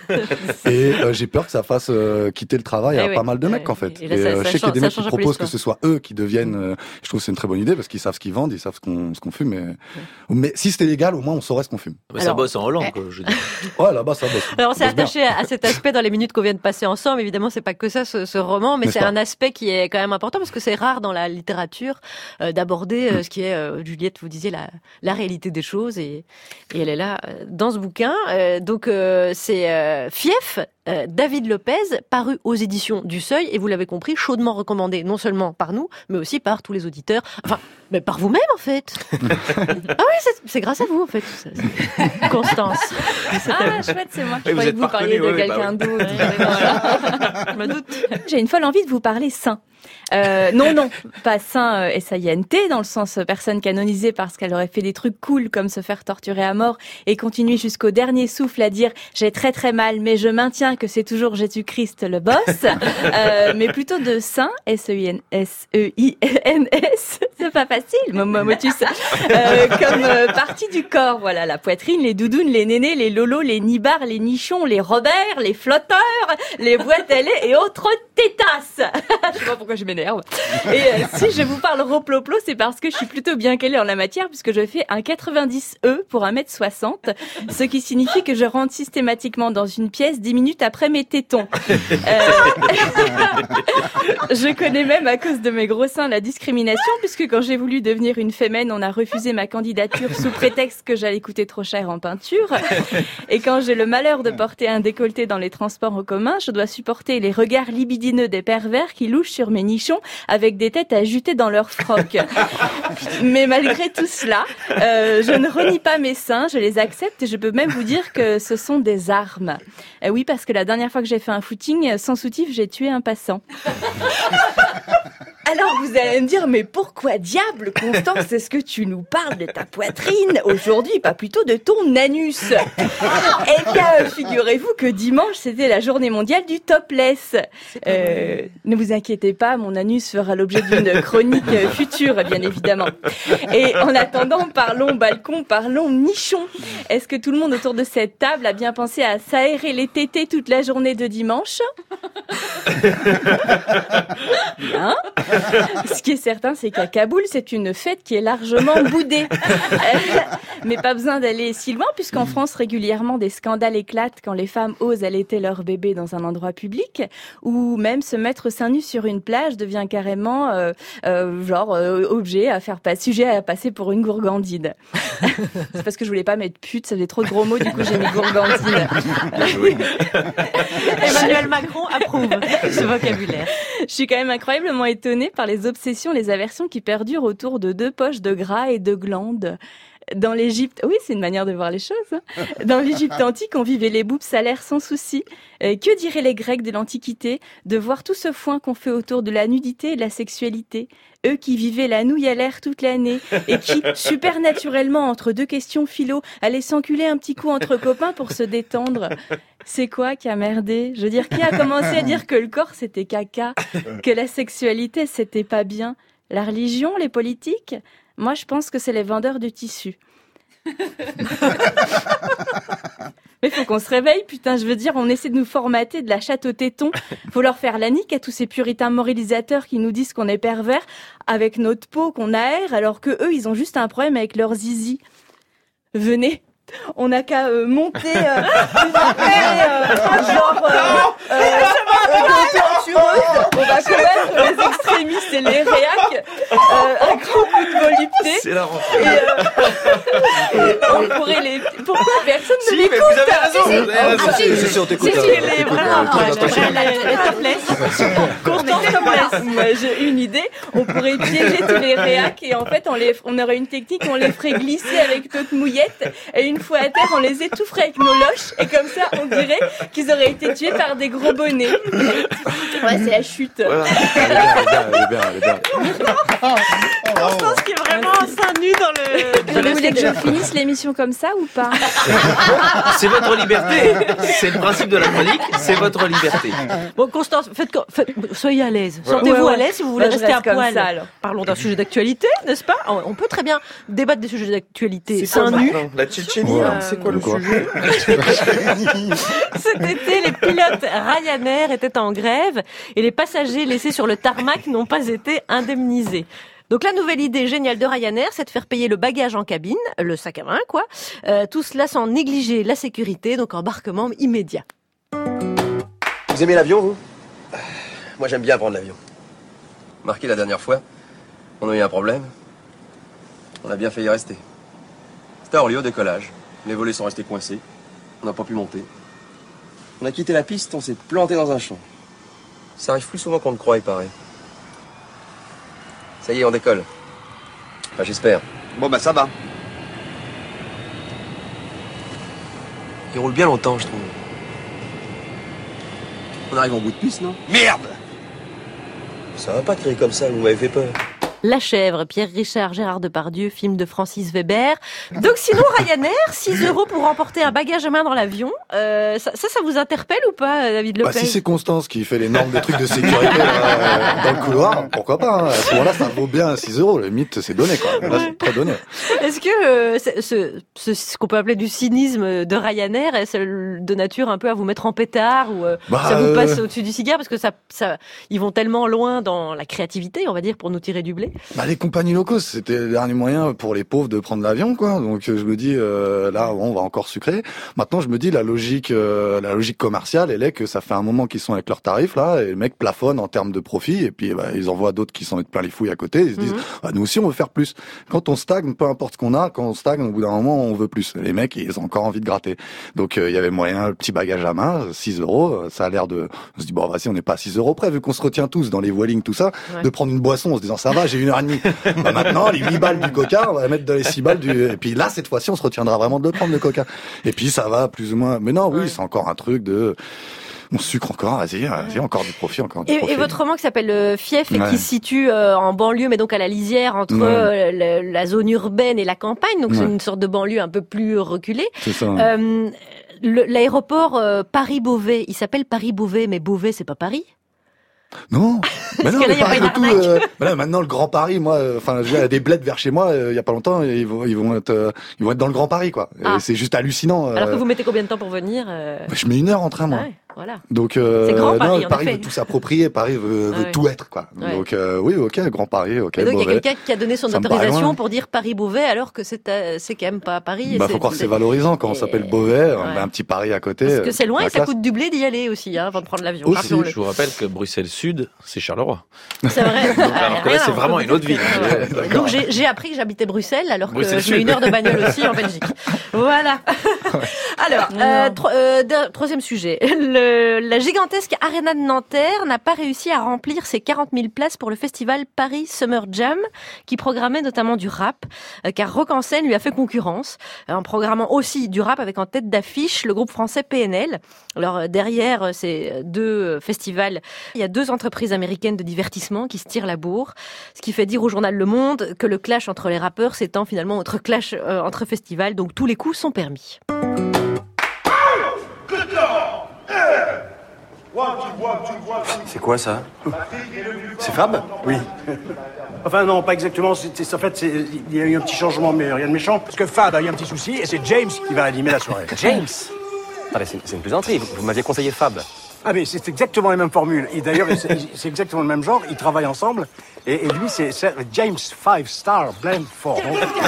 [SPEAKER 17] Et euh, j'ai peur que ça fasse euh, quitter le travail
[SPEAKER 1] Eh
[SPEAKER 17] à
[SPEAKER 1] oui.
[SPEAKER 17] pas mal de mecs,
[SPEAKER 1] Ouais.
[SPEAKER 17] en fait.
[SPEAKER 1] Et là,
[SPEAKER 17] Et,
[SPEAKER 1] ça-
[SPEAKER 17] euh,
[SPEAKER 1] ça
[SPEAKER 17] je sais qu'il y a des
[SPEAKER 1] change-
[SPEAKER 17] mecs
[SPEAKER 1] ça
[SPEAKER 17] qui
[SPEAKER 1] change un peu
[SPEAKER 17] proposent que
[SPEAKER 1] l'histoire.
[SPEAKER 17] ce soit eux qui deviennent. euh, je trouve que c'est une très bonne idée parce qu'ils savent ce qu'ils vendent, ils savent ce qu'on ce qu'on fume. Mais, mais si c'était légal, au moins on saurait ce qu'on fume.
[SPEAKER 3] Bah, ça
[SPEAKER 1] Alors-
[SPEAKER 3] bosse en Hollande, quoi, je dis.
[SPEAKER 17] Ouais, là-bas ça bosse.
[SPEAKER 1] Alors on
[SPEAKER 17] Ça
[SPEAKER 1] s'est
[SPEAKER 17] bosse bien.
[SPEAKER 1] attaché à cet aspect dans les minutes qu'on vient de passer ensemble. Évidemment, c'est pas que ça ce, ce roman, mais
[SPEAKER 17] N'est-ce
[SPEAKER 1] c'est
[SPEAKER 17] pas
[SPEAKER 1] un aspect qui est quand même important parce que c'est rare dans la littérature euh, d'aborder
[SPEAKER 17] Mm.
[SPEAKER 1] euh, ce qui est, euh, Juliette, vous disiez la, la réalité des choses et, et elle est là euh, dans ce bouquin. Euh, donc euh, c'est euh, Fief. euh, David Lopez, paru aux éditions du Seuil, et vous l'avez compris, chaudement recommandé non seulement par nous, mais aussi par tous les auditeurs, enfin, mais par vous-même en fait. ah oui, c'est- c'est grâce à vous en fait. C'est- c'est- Constance.
[SPEAKER 2] Ah, chouette, c'est moi. Je
[SPEAKER 3] Oui, vous
[SPEAKER 2] croyais
[SPEAKER 3] êtes
[SPEAKER 2] que vous
[SPEAKER 3] pas
[SPEAKER 2] parliez
[SPEAKER 3] reconnu,
[SPEAKER 2] de
[SPEAKER 3] oui, bah
[SPEAKER 2] quelqu'un
[SPEAKER 3] oui.
[SPEAKER 2] d'autre.
[SPEAKER 1] Je me doute.
[SPEAKER 2] J'ai une folle envie de vous parler saint. Euh, non, non, pas saint euh, S A I N T, dans le sens euh, personne canonisée parce qu'elle aurait fait des trucs cool comme se faire torturer à mort et continuer jusqu'au dernier souffle à dire j'ai très très mal mais je maintiens que c'est toujours Jésus-Christ le boss, euh, mais plutôt de saint, S E I N S E I N S, c'est pas facile, Momo Motus, euh, comme euh, partie du corps, voilà, la poitrine, les doudounes, les nénés, les lolos, les nibards, les nichons, les Robert, les flotteurs, les boîtes à lait et autres tétasses. Je sais pas pourquoi je m'énerve. Et euh, si je vous parle roploplo, c'est parce que je suis plutôt bien calée en la matière puisque je fais un quatre-vingt-dix E pour un mètre soixante, ce qui signifie que je rentre systématiquement dans une pièce dix minutes après mes tétons. Euh... je connais même à cause de mes gros seins la discrimination puisque quand j'ai voulu devenir une fémène, on a refusé ma candidature sous prétexte que j'allais coûter trop cher en peinture. Et quand j'ai le malheur de porter un décolleté dans les transports en commun, je dois supporter les regards libidineux des pervers qui louchent sur mes nichons avec des têtes à juter dans leurs frocs. Mais malgré tout cela, euh, je ne renie pas mes seins, je les accepte et je peux même vous dire que ce sont des armes. Euh, oui, parce que la dernière fois que j'ai fait un footing, sans soutif, j'ai tué un passant. Alors vous allez me dire, mais pourquoi diable, Constance, est-ce que tu nous parles de ta poitrine aujourd'hui, pas plutôt de ton anus? Eh bien, figurez-vous que dimanche, c'était la journée mondiale du topless. Euh, ne vous inquiétez pas, mon anus fera l'objet d'une chronique future, bien évidemment. Et en attendant, parlons balcon, parlons nichon. Est-ce que tout le monde autour de cette table a bien pensé à s'aérer les tétés toute la journée de dimanche? Bien. Ce qui est certain, c'est qu'à Kaboul, c'est une fête qui est largement boudée. Mais pas besoin d'aller si loin, puisqu'en France, régulièrement, des scandales éclatent quand les femmes osent allaiter leur bébé dans un endroit public, ou même se mettre seins nus sur une plage devient carrément euh, euh, genre euh, objet à faire pas sujet à passer pour une gourgandine. C'est parce que je voulais pas mettre pute, ça faisait trop de gros mots, du coup j'ai mis gourgandine.
[SPEAKER 1] Emmanuel Macron approuve ce vocabulaire.
[SPEAKER 2] Je suis quand même incroyablement étonnée par les obsessions, les aversions qui perdurent autour de deux poches de gras et de glandes. Dans l'Égypte, oui, c'est une manière de voir les choses. Hein. Dans l'Égypte antique, on vivait les boubs salaires sans souci. Euh, que diraient les Grecs de l'Antiquité de voir tout ce foin qu'on fait autour de la nudité et de la sexualité? Eux qui vivaient la nouille à l'air toute l'année et qui, supernaturellement, entre deux questions philo, allaient s'enculer un petit coup entre copains pour se détendre. C'est quoi qui a merdé? Je veux dire, qui a commencé à dire que le corps c'était caca, que la sexualité c'était pas bien? La religion, les politiques? Moi, je pense que c'est les vendeurs de tissus. Mais faut qu'on se réveille, putain, je veux dire, on essaie de nous formater de la chatte au téton. Faut leur faire la nique à tous ces puritains moralisateurs qui nous disent qu'on est pervers avec notre peau qu'on aère, alors que eux, ils ont juste un problème avec leur zizi. Venez. On n'a qu'à euh, monter euh, une affaire, euh, genre euh, euh, euh, tortureuse. On va commettre les extrémistes et les réacs euh, un grand coup de volupté.
[SPEAKER 3] C'est la rentrée.
[SPEAKER 2] Et, euh, et on pourrait les... Pourquoi personne
[SPEAKER 3] Si,
[SPEAKER 2] ne
[SPEAKER 3] mais
[SPEAKER 2] l'écoute?
[SPEAKER 3] vous avez raison,
[SPEAKER 2] Si, si.
[SPEAKER 3] vous avez raison.
[SPEAKER 2] Ah, si,
[SPEAKER 3] Si, si, on t'écoute.
[SPEAKER 2] Si, si,
[SPEAKER 3] On
[SPEAKER 2] les
[SPEAKER 3] t'écoute.
[SPEAKER 2] vraiment,
[SPEAKER 3] On t'écoute.
[SPEAKER 2] ouais,
[SPEAKER 3] On t'écoute.
[SPEAKER 2] les- Constance Topless. Moi, j'ai une idée. On pourrait piéger tous les réacs et en fait, on, les, on aurait une technique, on les ferait glisser avec notre mouillette et une fois à terre, on les étoufferait avec nos loches et comme ça, on dirait qu'ils auraient été tués par des gros bonnets. Ouais, c'est la chute.
[SPEAKER 17] Voilà. Elle est bien, elle est bien, elle est bien, elle est bien.
[SPEAKER 1] Constance qui est vraiment en seins nus dans le... dans
[SPEAKER 2] Vous
[SPEAKER 1] le
[SPEAKER 2] voulez que je
[SPEAKER 1] sketch.
[SPEAKER 2] finisse l'émission comme ça ou pas?
[SPEAKER 3] C'est votre liberté. C'est le principe de la chronique, c'est votre liberté.
[SPEAKER 1] Bon, Constance, faites, co- faites- soyez à l'aise.
[SPEAKER 3] Voilà.
[SPEAKER 1] Sentez-vous
[SPEAKER 2] Ouais, ouais.
[SPEAKER 1] à l'aise si vous voulez
[SPEAKER 2] Bah, je
[SPEAKER 1] rester à
[SPEAKER 2] reste comme
[SPEAKER 1] poil.
[SPEAKER 2] ça, alors.
[SPEAKER 1] Parlons d'un sujet d'actualité, n'est-ce pas? On on peut très bien débattre des sujets d'actualité
[SPEAKER 3] C'est quoi
[SPEAKER 1] seins nus.
[SPEAKER 3] maintenant La Tchétchénie,
[SPEAKER 1] Ouais.
[SPEAKER 3] hein, c'est quoi le
[SPEAKER 17] quoi
[SPEAKER 3] sujet?
[SPEAKER 1] Cet été, les pilotes Ryanair étaient en grève et les passagers laissés sur le tarmac n'ont pas été indemnisés. Donc la nouvelle idée géniale de Ryanair, c'est de faire payer le bagage en cabine, le sac à main quoi. Euh, tout cela sans négliger la sécurité, donc embarquement immédiat.
[SPEAKER 19] Vous aimez l'avion, vous? Moi, j'aime bien prendre l'avion. Marqué la dernière fois, on a eu un problème. On a bien failli rester. C'était à Orly au décollage. Les volets sont restés coincés. On n'a pas pu monter. On a quitté la piste, on s'est planté dans un champ. Ça arrive plus souvent qu'on ne croit, il paraît. Ça y est, on décolle. Enfin, j'espère.
[SPEAKER 6] Bon, bah ça va.
[SPEAKER 19] Il roule bien longtemps, je trouve. On arrive en bout de piste, non? Merde! Ça va pas tirer comme ça, vous m'avez fait peur.
[SPEAKER 1] La chèvre, Pierre Richard, Gérard Depardieu, film de Francis Weber. Donc sinon, Ryanair, six euros pour remporter un bagage à main dans l'avion. Euh, ça, ça, ça vous interpelle ou pas, David Lopez?
[SPEAKER 17] Bah, si c'est Constance qui fait les normes des trucs de sécurité là, dans le couloir, pourquoi pas, hein. À ce moment-là, ça vaut bien six euros. Le mythe, c'est donné, quoi. Là, c'est très donné.
[SPEAKER 1] Est-ce que euh, c'est- ce, ce, ce qu'on peut appeler du cynisme de Ryanair est de nature un peu à vous mettre en pétard ou euh,
[SPEAKER 17] Bah,
[SPEAKER 1] ça vous passe
[SPEAKER 17] euh,
[SPEAKER 1] au-dessus du cigare parce que ça, ça, ils vont tellement loin dans la créativité, on va dire, pour nous tirer du blé.
[SPEAKER 17] Bah, les compagnies low cost, c'était le dernier moyen pour les pauvres de prendre l'avion, quoi. Donc, euh, je me dis, euh, là, bon, on va encore sucrer. Maintenant, je me dis, la logique, euh, la logique commerciale, elle est que ça fait un moment qu'ils sont avec leurs tarifs, là, et les mecs plafonnent en termes de profit, et puis, bah, ils envoient d'autres qui s'en mettent plein les fouilles à côté, ils se disent,
[SPEAKER 1] Mhm.
[SPEAKER 17] bah, nous aussi, on veut faire plus. Quand on stagne, peu importe ce qu'on a, quand on stagne, au bout d'un moment, on veut plus. Les mecs, ils ont encore envie de gratter. Donc, euh, il y avait moyen, le petit bagage à main, six euros, ça a l'air de, on se dit, bon, vas-y, on n'est pas à six euros près, vu qu'on se retient tous dans les voilings, tout ça,
[SPEAKER 1] Ouais.
[SPEAKER 17] de prendre une boisson en se disant, ça va, j'ai une heure et demie. Bah, maintenant, les huit balles du coca, on va mettre dans les six balles du, et puis là, cette fois-ci, on se retiendra vraiment de le prendre, le coca. Et puis, ça va plus ou moins, mais non, oui, c'est encore un truc de, on sucre encore, vas-y, vas-y, encore du profit, encore du
[SPEAKER 1] Et,
[SPEAKER 17] profit.
[SPEAKER 1] et votre roman qui s'appelle euh, Fief et
[SPEAKER 17] Ouais.
[SPEAKER 1] qui se situe euh, en banlieue, mais donc à la lisière entre
[SPEAKER 17] Ouais.
[SPEAKER 1] euh, le- la zone urbaine et la campagne, donc c'est
[SPEAKER 17] Ouais.
[SPEAKER 1] une sorte de banlieue un peu plus reculée.
[SPEAKER 17] C'est ça.
[SPEAKER 1] Euh, le- L'aéroport euh, Paris-Beauvais, il s'appelle Paris-Beauvais, mais Beauvais, c'est pas Paris.
[SPEAKER 17] Non, mais non,
[SPEAKER 1] que là,
[SPEAKER 17] mais
[SPEAKER 1] y a
[SPEAKER 17] Paris
[SPEAKER 1] pas
[SPEAKER 17] de tout.
[SPEAKER 1] une arnaque.
[SPEAKER 17] Euh, voilà, maintenant le Grand Paris, moi, euh, enfin, il y a des bleds vers chez moi. euh, Il y a pas longtemps, et ils vont, ils vont être, euh, ils vont être dans le Grand Paris, quoi. Et
[SPEAKER 1] Ah.
[SPEAKER 17] c'est juste hallucinant. euh.
[SPEAKER 1] Alors que vous mettez combien de temps pour venir euh
[SPEAKER 17] Je mets une heure en train, moi.
[SPEAKER 1] Ouais. Voilà.
[SPEAKER 17] Donc, euh,
[SPEAKER 1] C'est grand Paris,
[SPEAKER 17] non,
[SPEAKER 1] en
[SPEAKER 17] Paris
[SPEAKER 1] effet.
[SPEAKER 17] veut tout s'approprier, Paris veut,
[SPEAKER 1] Ah
[SPEAKER 17] veut
[SPEAKER 1] ouais.
[SPEAKER 17] tout être, quoi.
[SPEAKER 1] Ouais.
[SPEAKER 17] Donc, euh, oui, ok, Grand Paris, ok.
[SPEAKER 1] Et donc il y a
[SPEAKER 17] Beauvais.
[SPEAKER 1] quelqu'un qui a donné son
[SPEAKER 17] Ça me paraît
[SPEAKER 1] autorisation
[SPEAKER 17] loin.
[SPEAKER 1] pour dire Paris-Beauvais alors que c'est euh, c'est quand même pas à Paris. et
[SPEAKER 17] Bah,
[SPEAKER 1] c'est-
[SPEAKER 17] faut croire que c'est valorisant quand on s'appelle Beauvais, on met un petit Paris à côté.
[SPEAKER 1] Parce que c'est loin
[SPEAKER 17] la
[SPEAKER 1] et ça
[SPEAKER 17] classe.
[SPEAKER 1] coûte du blé d'y aller aussi, hein, avant de prendre l'avion.
[SPEAKER 3] Aussi,
[SPEAKER 1] rappelons-le.
[SPEAKER 3] je vous rappelle que Bruxelles Sud, c'est Charleroi.
[SPEAKER 1] C'est vrai.
[SPEAKER 3] Donc, alors que là,
[SPEAKER 1] Rien,
[SPEAKER 3] c'est
[SPEAKER 1] on
[SPEAKER 3] vraiment
[SPEAKER 1] peut
[SPEAKER 3] une autre ville.
[SPEAKER 1] Ouais.
[SPEAKER 3] D'accord.
[SPEAKER 1] Donc j'ai j'ai appris que j'habitais Bruxelles alors que
[SPEAKER 3] Bruxelles
[SPEAKER 1] je mets
[SPEAKER 3] Sud.
[SPEAKER 1] une heure de bagnole aussi en Belgique. Voilà. Alors, euh, tro- euh, de- troisième sujet. Le, la gigantesque Arena de Nanterre n'a pas réussi à remplir ses quarante mille places pour le festival Paris Summer Jam, qui programmait notamment du rap, euh, car Rock en scène lui a fait concurrence, euh, en programmant aussi du rap avec en tête d'affiche le groupe français P N L. Alors euh, derrière euh, ces deux euh, festivals, il y a deux entreprises américaines de divertissement qui se tirent la bourre, ce qui fait dire au journal Le Monde que le clash entre les rappeurs s'étend finalement entre clash euh, entre festivals, donc tous les coups sont permis.
[SPEAKER 20] C'est quoi ça? C'est Fab? Oui. Enfin non, pas exactement. C'est, c'est- en fait, c'est- il y a eu un petit changement, mais rien de méchant. Parce que Fab a eu un petit souci et c'est James qui va animer la soirée.
[SPEAKER 12] James Attendez, c'est, c'est une plaisanterie. Vous, vous m'aviez conseillé Fab.
[SPEAKER 20] Ah mais c'est exactement les mêmes formules. Et d'ailleurs, c'est, c'est exactement le même genre. Ils travaillent ensemble. Et, et lui, c'est, c'est James Five Star Blend Four.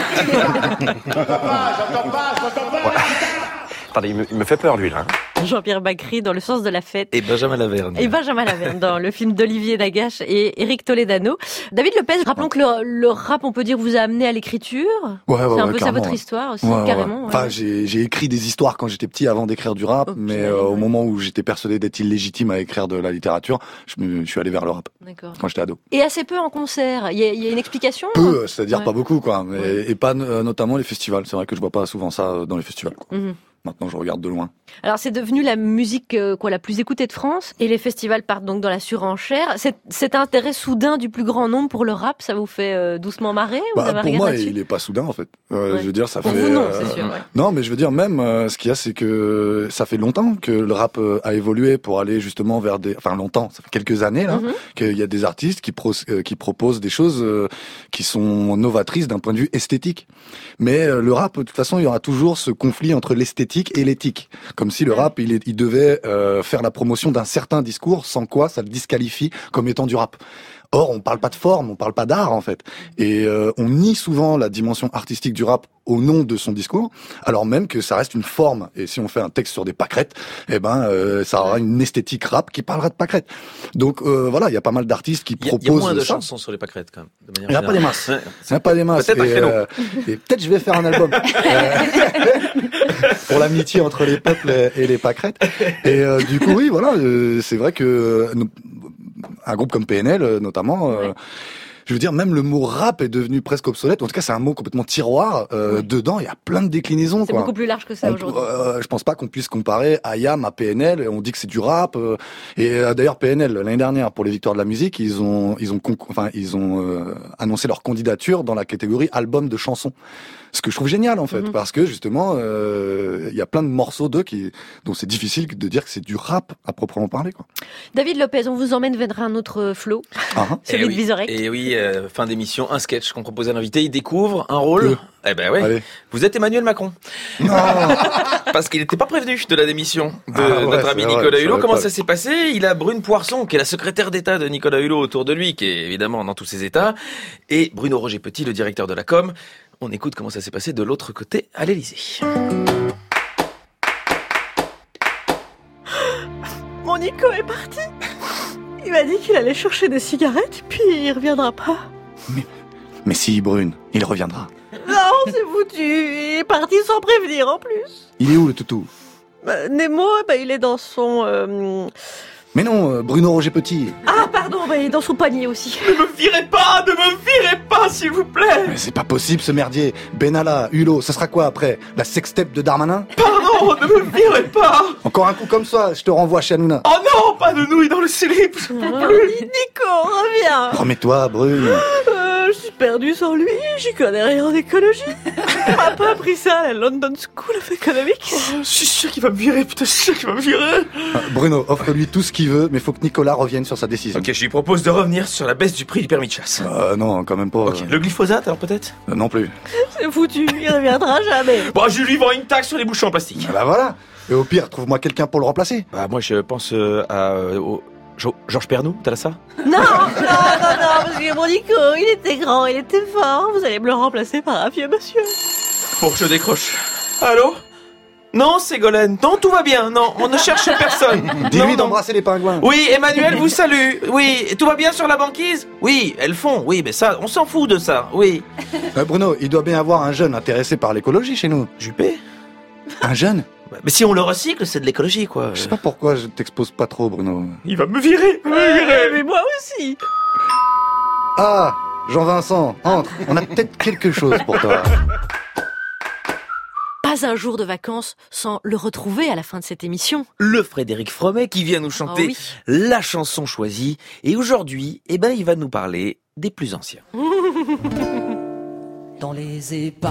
[SPEAKER 12] Attendez, il me, il me fait peur, lui, là.
[SPEAKER 1] Jean-Pierre Bacry dans Le sens de la fête.
[SPEAKER 3] Et Benjamin Laverne.
[SPEAKER 1] Et Benjamin Laverne dans le film d'Olivier Nagache et Éric Toledano. David Lopez, rappelons que le, le rap, on peut dire, vous a amené à l'écriture.
[SPEAKER 17] Ouais, ouais,
[SPEAKER 1] c'est un
[SPEAKER 17] ouais,
[SPEAKER 1] peu ça
[SPEAKER 17] carrément,
[SPEAKER 1] votre
[SPEAKER 17] ouais.
[SPEAKER 1] histoire aussi,
[SPEAKER 17] Ouais, ouais,
[SPEAKER 1] carrément.
[SPEAKER 17] ouais.
[SPEAKER 1] ouais.
[SPEAKER 17] Enfin, j'ai, j'ai écrit des histoires quand j'étais petit avant d'écrire du rap, mais euh, au moment où j'étais persuadé d'être illégitime à écrire de la littérature, je, me, je suis allé vers le rap.
[SPEAKER 1] D'accord.
[SPEAKER 17] Quand j'étais ado.
[SPEAKER 1] Et assez peu en concert. Il y a, il y a une explication?
[SPEAKER 17] Peu, c'est-à-dire
[SPEAKER 1] Ouais.
[SPEAKER 17] pas beaucoup, quoi. Mais, Et pas euh, notamment les festivals. C'est vrai que je vois pas souvent ça euh, dans les festivals, quoi.
[SPEAKER 1] Mhm.
[SPEAKER 17] Maintenant, je regarde de loin.
[SPEAKER 1] Alors c'est devenu la musique euh, quoi la plus écoutée de France et les festivals partent donc dans la surenchère. Cet, cet intérêt soudain du plus grand nombre pour le rap, ça vous fait euh, doucement marrer ou vous
[SPEAKER 17] Bah,
[SPEAKER 1] avez
[SPEAKER 17] pour
[SPEAKER 1] rien
[SPEAKER 17] moi,
[SPEAKER 1] là-dessus?
[SPEAKER 17] il est pas soudain en fait. Euh,
[SPEAKER 1] Ouais.
[SPEAKER 17] Je veux dire, ça
[SPEAKER 1] Pour
[SPEAKER 17] fait.
[SPEAKER 1] vous, non,
[SPEAKER 17] euh,
[SPEAKER 1] c'est sûr, ouais.
[SPEAKER 17] Non, mais je veux dire même, euh, ce qu'il y a, c'est que ça fait longtemps que le rap euh, a évolué pour aller justement vers des. Enfin, longtemps, ça fait quelques années là,
[SPEAKER 1] Mhm.
[SPEAKER 17] qu'il y a des artistes qui, pro... euh, qui proposent des choses euh, qui sont novatrices d'un point de vue esthétique. Mais euh, le rap, de toute façon, il y aura toujours ce conflit entre l'esthétique et l'éthique, comme si le rap, il, est... il devait euh, faire la promotion d'un certain discours, sans quoi ça le disqualifie comme étant du rap. Or, on parle pas de forme, on parle pas d'art en fait, et euh, on nie souvent la dimension artistique du rap au nom de son discours, alors même que ça reste une forme. Et si on fait un texte sur des pâquerettes, eh ben, euh, ça aura une esthétique rap qui parlera de pâquerettes. Donc euh, voilà, il y a pas mal d'artistes qui
[SPEAKER 3] Il y, a- il y a
[SPEAKER 17] proposent
[SPEAKER 3] moins de
[SPEAKER 17] ça.
[SPEAKER 3] chansons sur les pâquerettes, quand même. de manière
[SPEAKER 17] Il n'y en a pas des
[SPEAKER 3] générale.
[SPEAKER 17] masses.
[SPEAKER 3] Ouais.
[SPEAKER 17] Il n'y en a pas des masses.
[SPEAKER 3] Peut-être un
[SPEAKER 17] et,
[SPEAKER 3] créneau.
[SPEAKER 17] euh, et peut-être je vais faire un album Euh, pour l'amitié entre les peuples et, et les pâquerettes. Et euh, du coup, oui, voilà, euh, c'est vrai que euh, nous- un groupe comme P N L, euh, notamment. euh, Je veux dire, même le mot rap est devenu presque obsolète. En tout cas, c'est un mot complètement tiroir. Euh, Dedans, il y a plein de déclinaisons.
[SPEAKER 1] C'est
[SPEAKER 17] quoi.
[SPEAKER 1] beaucoup plus large que ça
[SPEAKER 17] On-
[SPEAKER 1] aujourd'hui.
[SPEAKER 17] euh, je pense pas qu'on puisse comparer I A M à P N L. Et on dit que c'est du rap. euh, et euh, d'ailleurs, P N L l'année dernière pour les Victoires de la musique, ils ont ils ont conc- enfin ils ont euh, annoncé leur candidature dans la catégorie album de chansons. Ce que je trouve génial en fait,
[SPEAKER 1] Mhm.
[SPEAKER 17] parce que justement, euh, il y a plein de morceaux d'eux qui dont c'est difficile de dire que c'est du rap à proprement parler, quoi.
[SPEAKER 1] David Lopez, on vous emmène vers un autre flot,
[SPEAKER 17] Ah,
[SPEAKER 1] celui
[SPEAKER 3] Et
[SPEAKER 1] de
[SPEAKER 3] oui.
[SPEAKER 1] Vizorek.
[SPEAKER 3] Et oui, euh, fin d'émission, un sketch qu'on propose à l'invité. Il découvre un rôle. Eh ben ouais.
[SPEAKER 17] Allez.
[SPEAKER 3] Vous êtes Emmanuel Macron. Parce qu'il n'était pas prévenu de la démission de
[SPEAKER 17] Ah ouais,
[SPEAKER 3] notre
[SPEAKER 17] c'est
[SPEAKER 3] ami
[SPEAKER 17] vrai,
[SPEAKER 3] Nicolas
[SPEAKER 17] je
[SPEAKER 3] Hulot.
[SPEAKER 17] savais
[SPEAKER 3] Comment
[SPEAKER 17] pas.
[SPEAKER 3] ça s'est passé? Il a Brune Poisson, qui est la secrétaire d'État de Nicolas Hulot autour de lui, qui est évidemment dans tous ses états, et Bruno Roger Petit, le directeur de la com. On écoute comment ça s'est passé de l'autre côté à l'Élysée.
[SPEAKER 1] Mon Nico est parti. Il m'a dit qu'il allait chercher des cigarettes, puis il reviendra pas.
[SPEAKER 17] Mais si, Brune, il reviendra.
[SPEAKER 1] Non, c'est foutu. Il est parti sans prévenir en plus.
[SPEAKER 17] Il est où le toutou?
[SPEAKER 1] Bah, Nemo, bah, il est dans son... euh,
[SPEAKER 17] Mais non, euh, Bruno Roger Petit.
[SPEAKER 1] Ah, pardon, bah, il est dans son panier aussi.
[SPEAKER 3] Ne me virez pas, ne me virez pas, s'il vous plaît.
[SPEAKER 17] Mais c'est pas possible ce merdier. Benalla, Hulot, ça sera quoi après? La sextape de Darmanin?
[SPEAKER 3] Pardon, ne me virez pas.
[SPEAKER 17] Encore un coup comme ça, je te renvoie chez Hanouna.
[SPEAKER 3] Oh non, pas de nouilles dans le slip, s'il vous
[SPEAKER 1] Oh,
[SPEAKER 3] plaît.
[SPEAKER 1] Nico, reviens.
[SPEAKER 17] Remets-toi, Brune.
[SPEAKER 1] Euh, je suis perdue sans lui, j'y connais rien en écologie. On m'a pas appris ça à la London School of Economics.
[SPEAKER 3] Je suis sûr qu'il va me virer, putain, je suis sûr qu'il va me virer.
[SPEAKER 17] Ah, Bruno, offre-lui tout ce qu'il veut, mais faut que Nicolas revienne sur sa décision.
[SPEAKER 3] Ok, je lui propose de revenir sur la baisse du prix du permis de chasse.
[SPEAKER 17] Euh, non, quand même pas.
[SPEAKER 3] Ok, le glyphosate alors peut-être?
[SPEAKER 17] Euh, non plus.
[SPEAKER 1] C'est foutu, il reviendra jamais.
[SPEAKER 3] Bon, je lui vends une taxe sur les bouchons en plastique.
[SPEAKER 17] Ah bah voilà. Et au pire, trouve-moi quelqu'un pour le remplacer.
[SPEAKER 3] Bah, moi, je pense euh, à euh, au- Jo- Georges Pernou, t'as ça?
[SPEAKER 1] Non, non, non, non, parce que mon Nico, il était grand, il était fort. Vous allez me le remplacer par un vieux monsieur.
[SPEAKER 3] Bon, je décroche. Allô? Non, Ségolène. Non, tout va bien. Non, on ne cherche personne.
[SPEAKER 17] Dis-lui
[SPEAKER 3] Non,
[SPEAKER 17] d'embrasser les pingouins.
[SPEAKER 3] Oui, Emmanuel vous salue. Oui, tout va bien sur la banquise? Oui, elles font. Oui, mais ça, on s'en fout de ça. Oui.
[SPEAKER 17] Euh, Bruno, il doit bien y avoir un jeune intéressé par l'écologie chez nous.
[SPEAKER 3] Juppé?
[SPEAKER 17] Un jeune?
[SPEAKER 3] Mais si on le recycle, c'est de l'écologie, quoi.
[SPEAKER 17] Je sais pas pourquoi je t'expose pas trop, Bruno.
[SPEAKER 3] Il va me virer. Me virer.
[SPEAKER 1] Mais moi aussi.
[SPEAKER 17] Ah, Jean-Vincent, entre. On a peut-être quelque chose pour toi.
[SPEAKER 1] Pas un jour de vacances sans le retrouver à la fin de cette émission.
[SPEAKER 3] Le Frédéric Fromet qui vient nous chanter
[SPEAKER 1] Oh oui.
[SPEAKER 3] la chanson choisie. Et aujourd'hui, eh ben, il va nous parler des plus anciens.
[SPEAKER 7] Dans les EHPAD,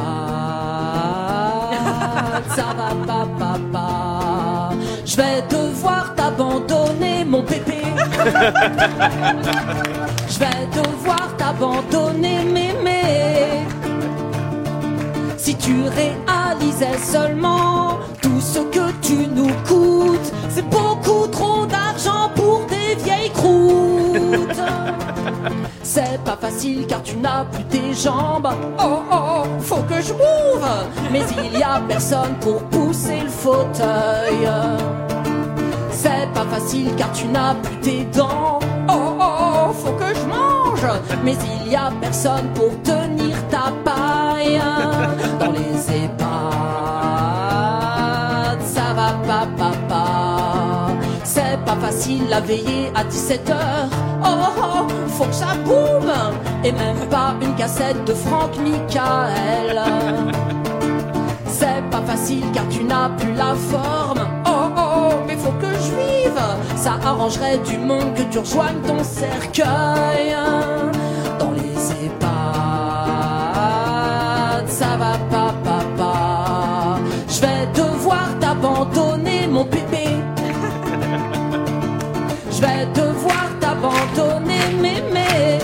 [SPEAKER 7] ça va pas, papa. Je vais devoir t'abandonner, mon pépé. Je vais devoir t'abandonner, mémé. Si tu réalisais seulement tout ce que tu nous coûtes, c'est beaucoup trop d'argent pour des vieilles croûtes. C'est pas facile car tu n'as plus tes jambes. Oh oh, faut que je m'ouvre. Mais il y a personne pour pousser le fauteuil. C'est pas facile car tu n'as plus tes dents. Oh oh, faut que je mange. Mais il y a personne pour tenir ta paille. Dans les EHPAD, ça va pas, papa. C'est pas facile à veiller à dix-sept heures. Oh oh, faut que ça boum. Et même pas une cassette de Franck Michael. C'est pas facile car tu n'as plus la forme. Oh oh, mais faut que je vive. Ça arrangerait du monde que tu rejoignes ton cercueil. Dans les EHPAD, ça va pas, papa. Je vais devoir t'abandonner, mon bébé. Je vais devoir t'abandonner, mémé.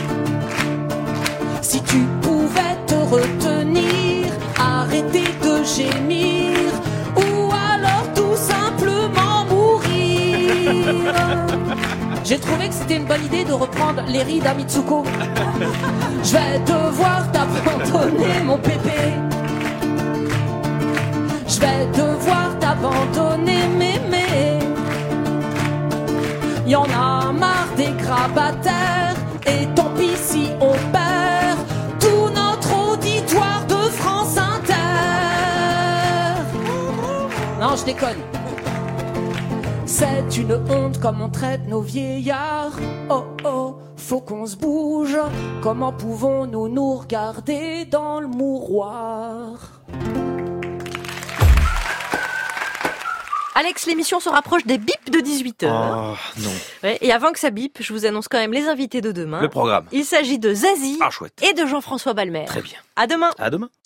[SPEAKER 7] Si tu pouvais te retenir, arrêter de gémir, ou alors tout simplement mourir. J'ai trouvé que c'était une bonne idée de reprendre les rides à Mitsuko. Je vais devoir t'abandonner, mon pépé. Je vais devoir t'abandonner, mémé. Y'en a marre des grabataires, et tant pis si on perd tout notre auditoire de France Inter. Non, je déconne. C'est une honte comme on traite nos vieillards. Oh oh, faut qu'on se bouge. Comment pouvons-nous nous regarder dans le mouroir?
[SPEAKER 1] Alex, l'émission se rapproche des bips de dix-huit heures.
[SPEAKER 3] Oh, non.
[SPEAKER 1] Ouais, et avant que ça bip, je vous annonce quand même les invités de demain.
[SPEAKER 3] Le programme.
[SPEAKER 1] Il s'agit de Zazie
[SPEAKER 3] Ah, chouette.
[SPEAKER 1] et de Jean-François Balmer.
[SPEAKER 3] Très bien.
[SPEAKER 1] À demain.
[SPEAKER 3] À demain.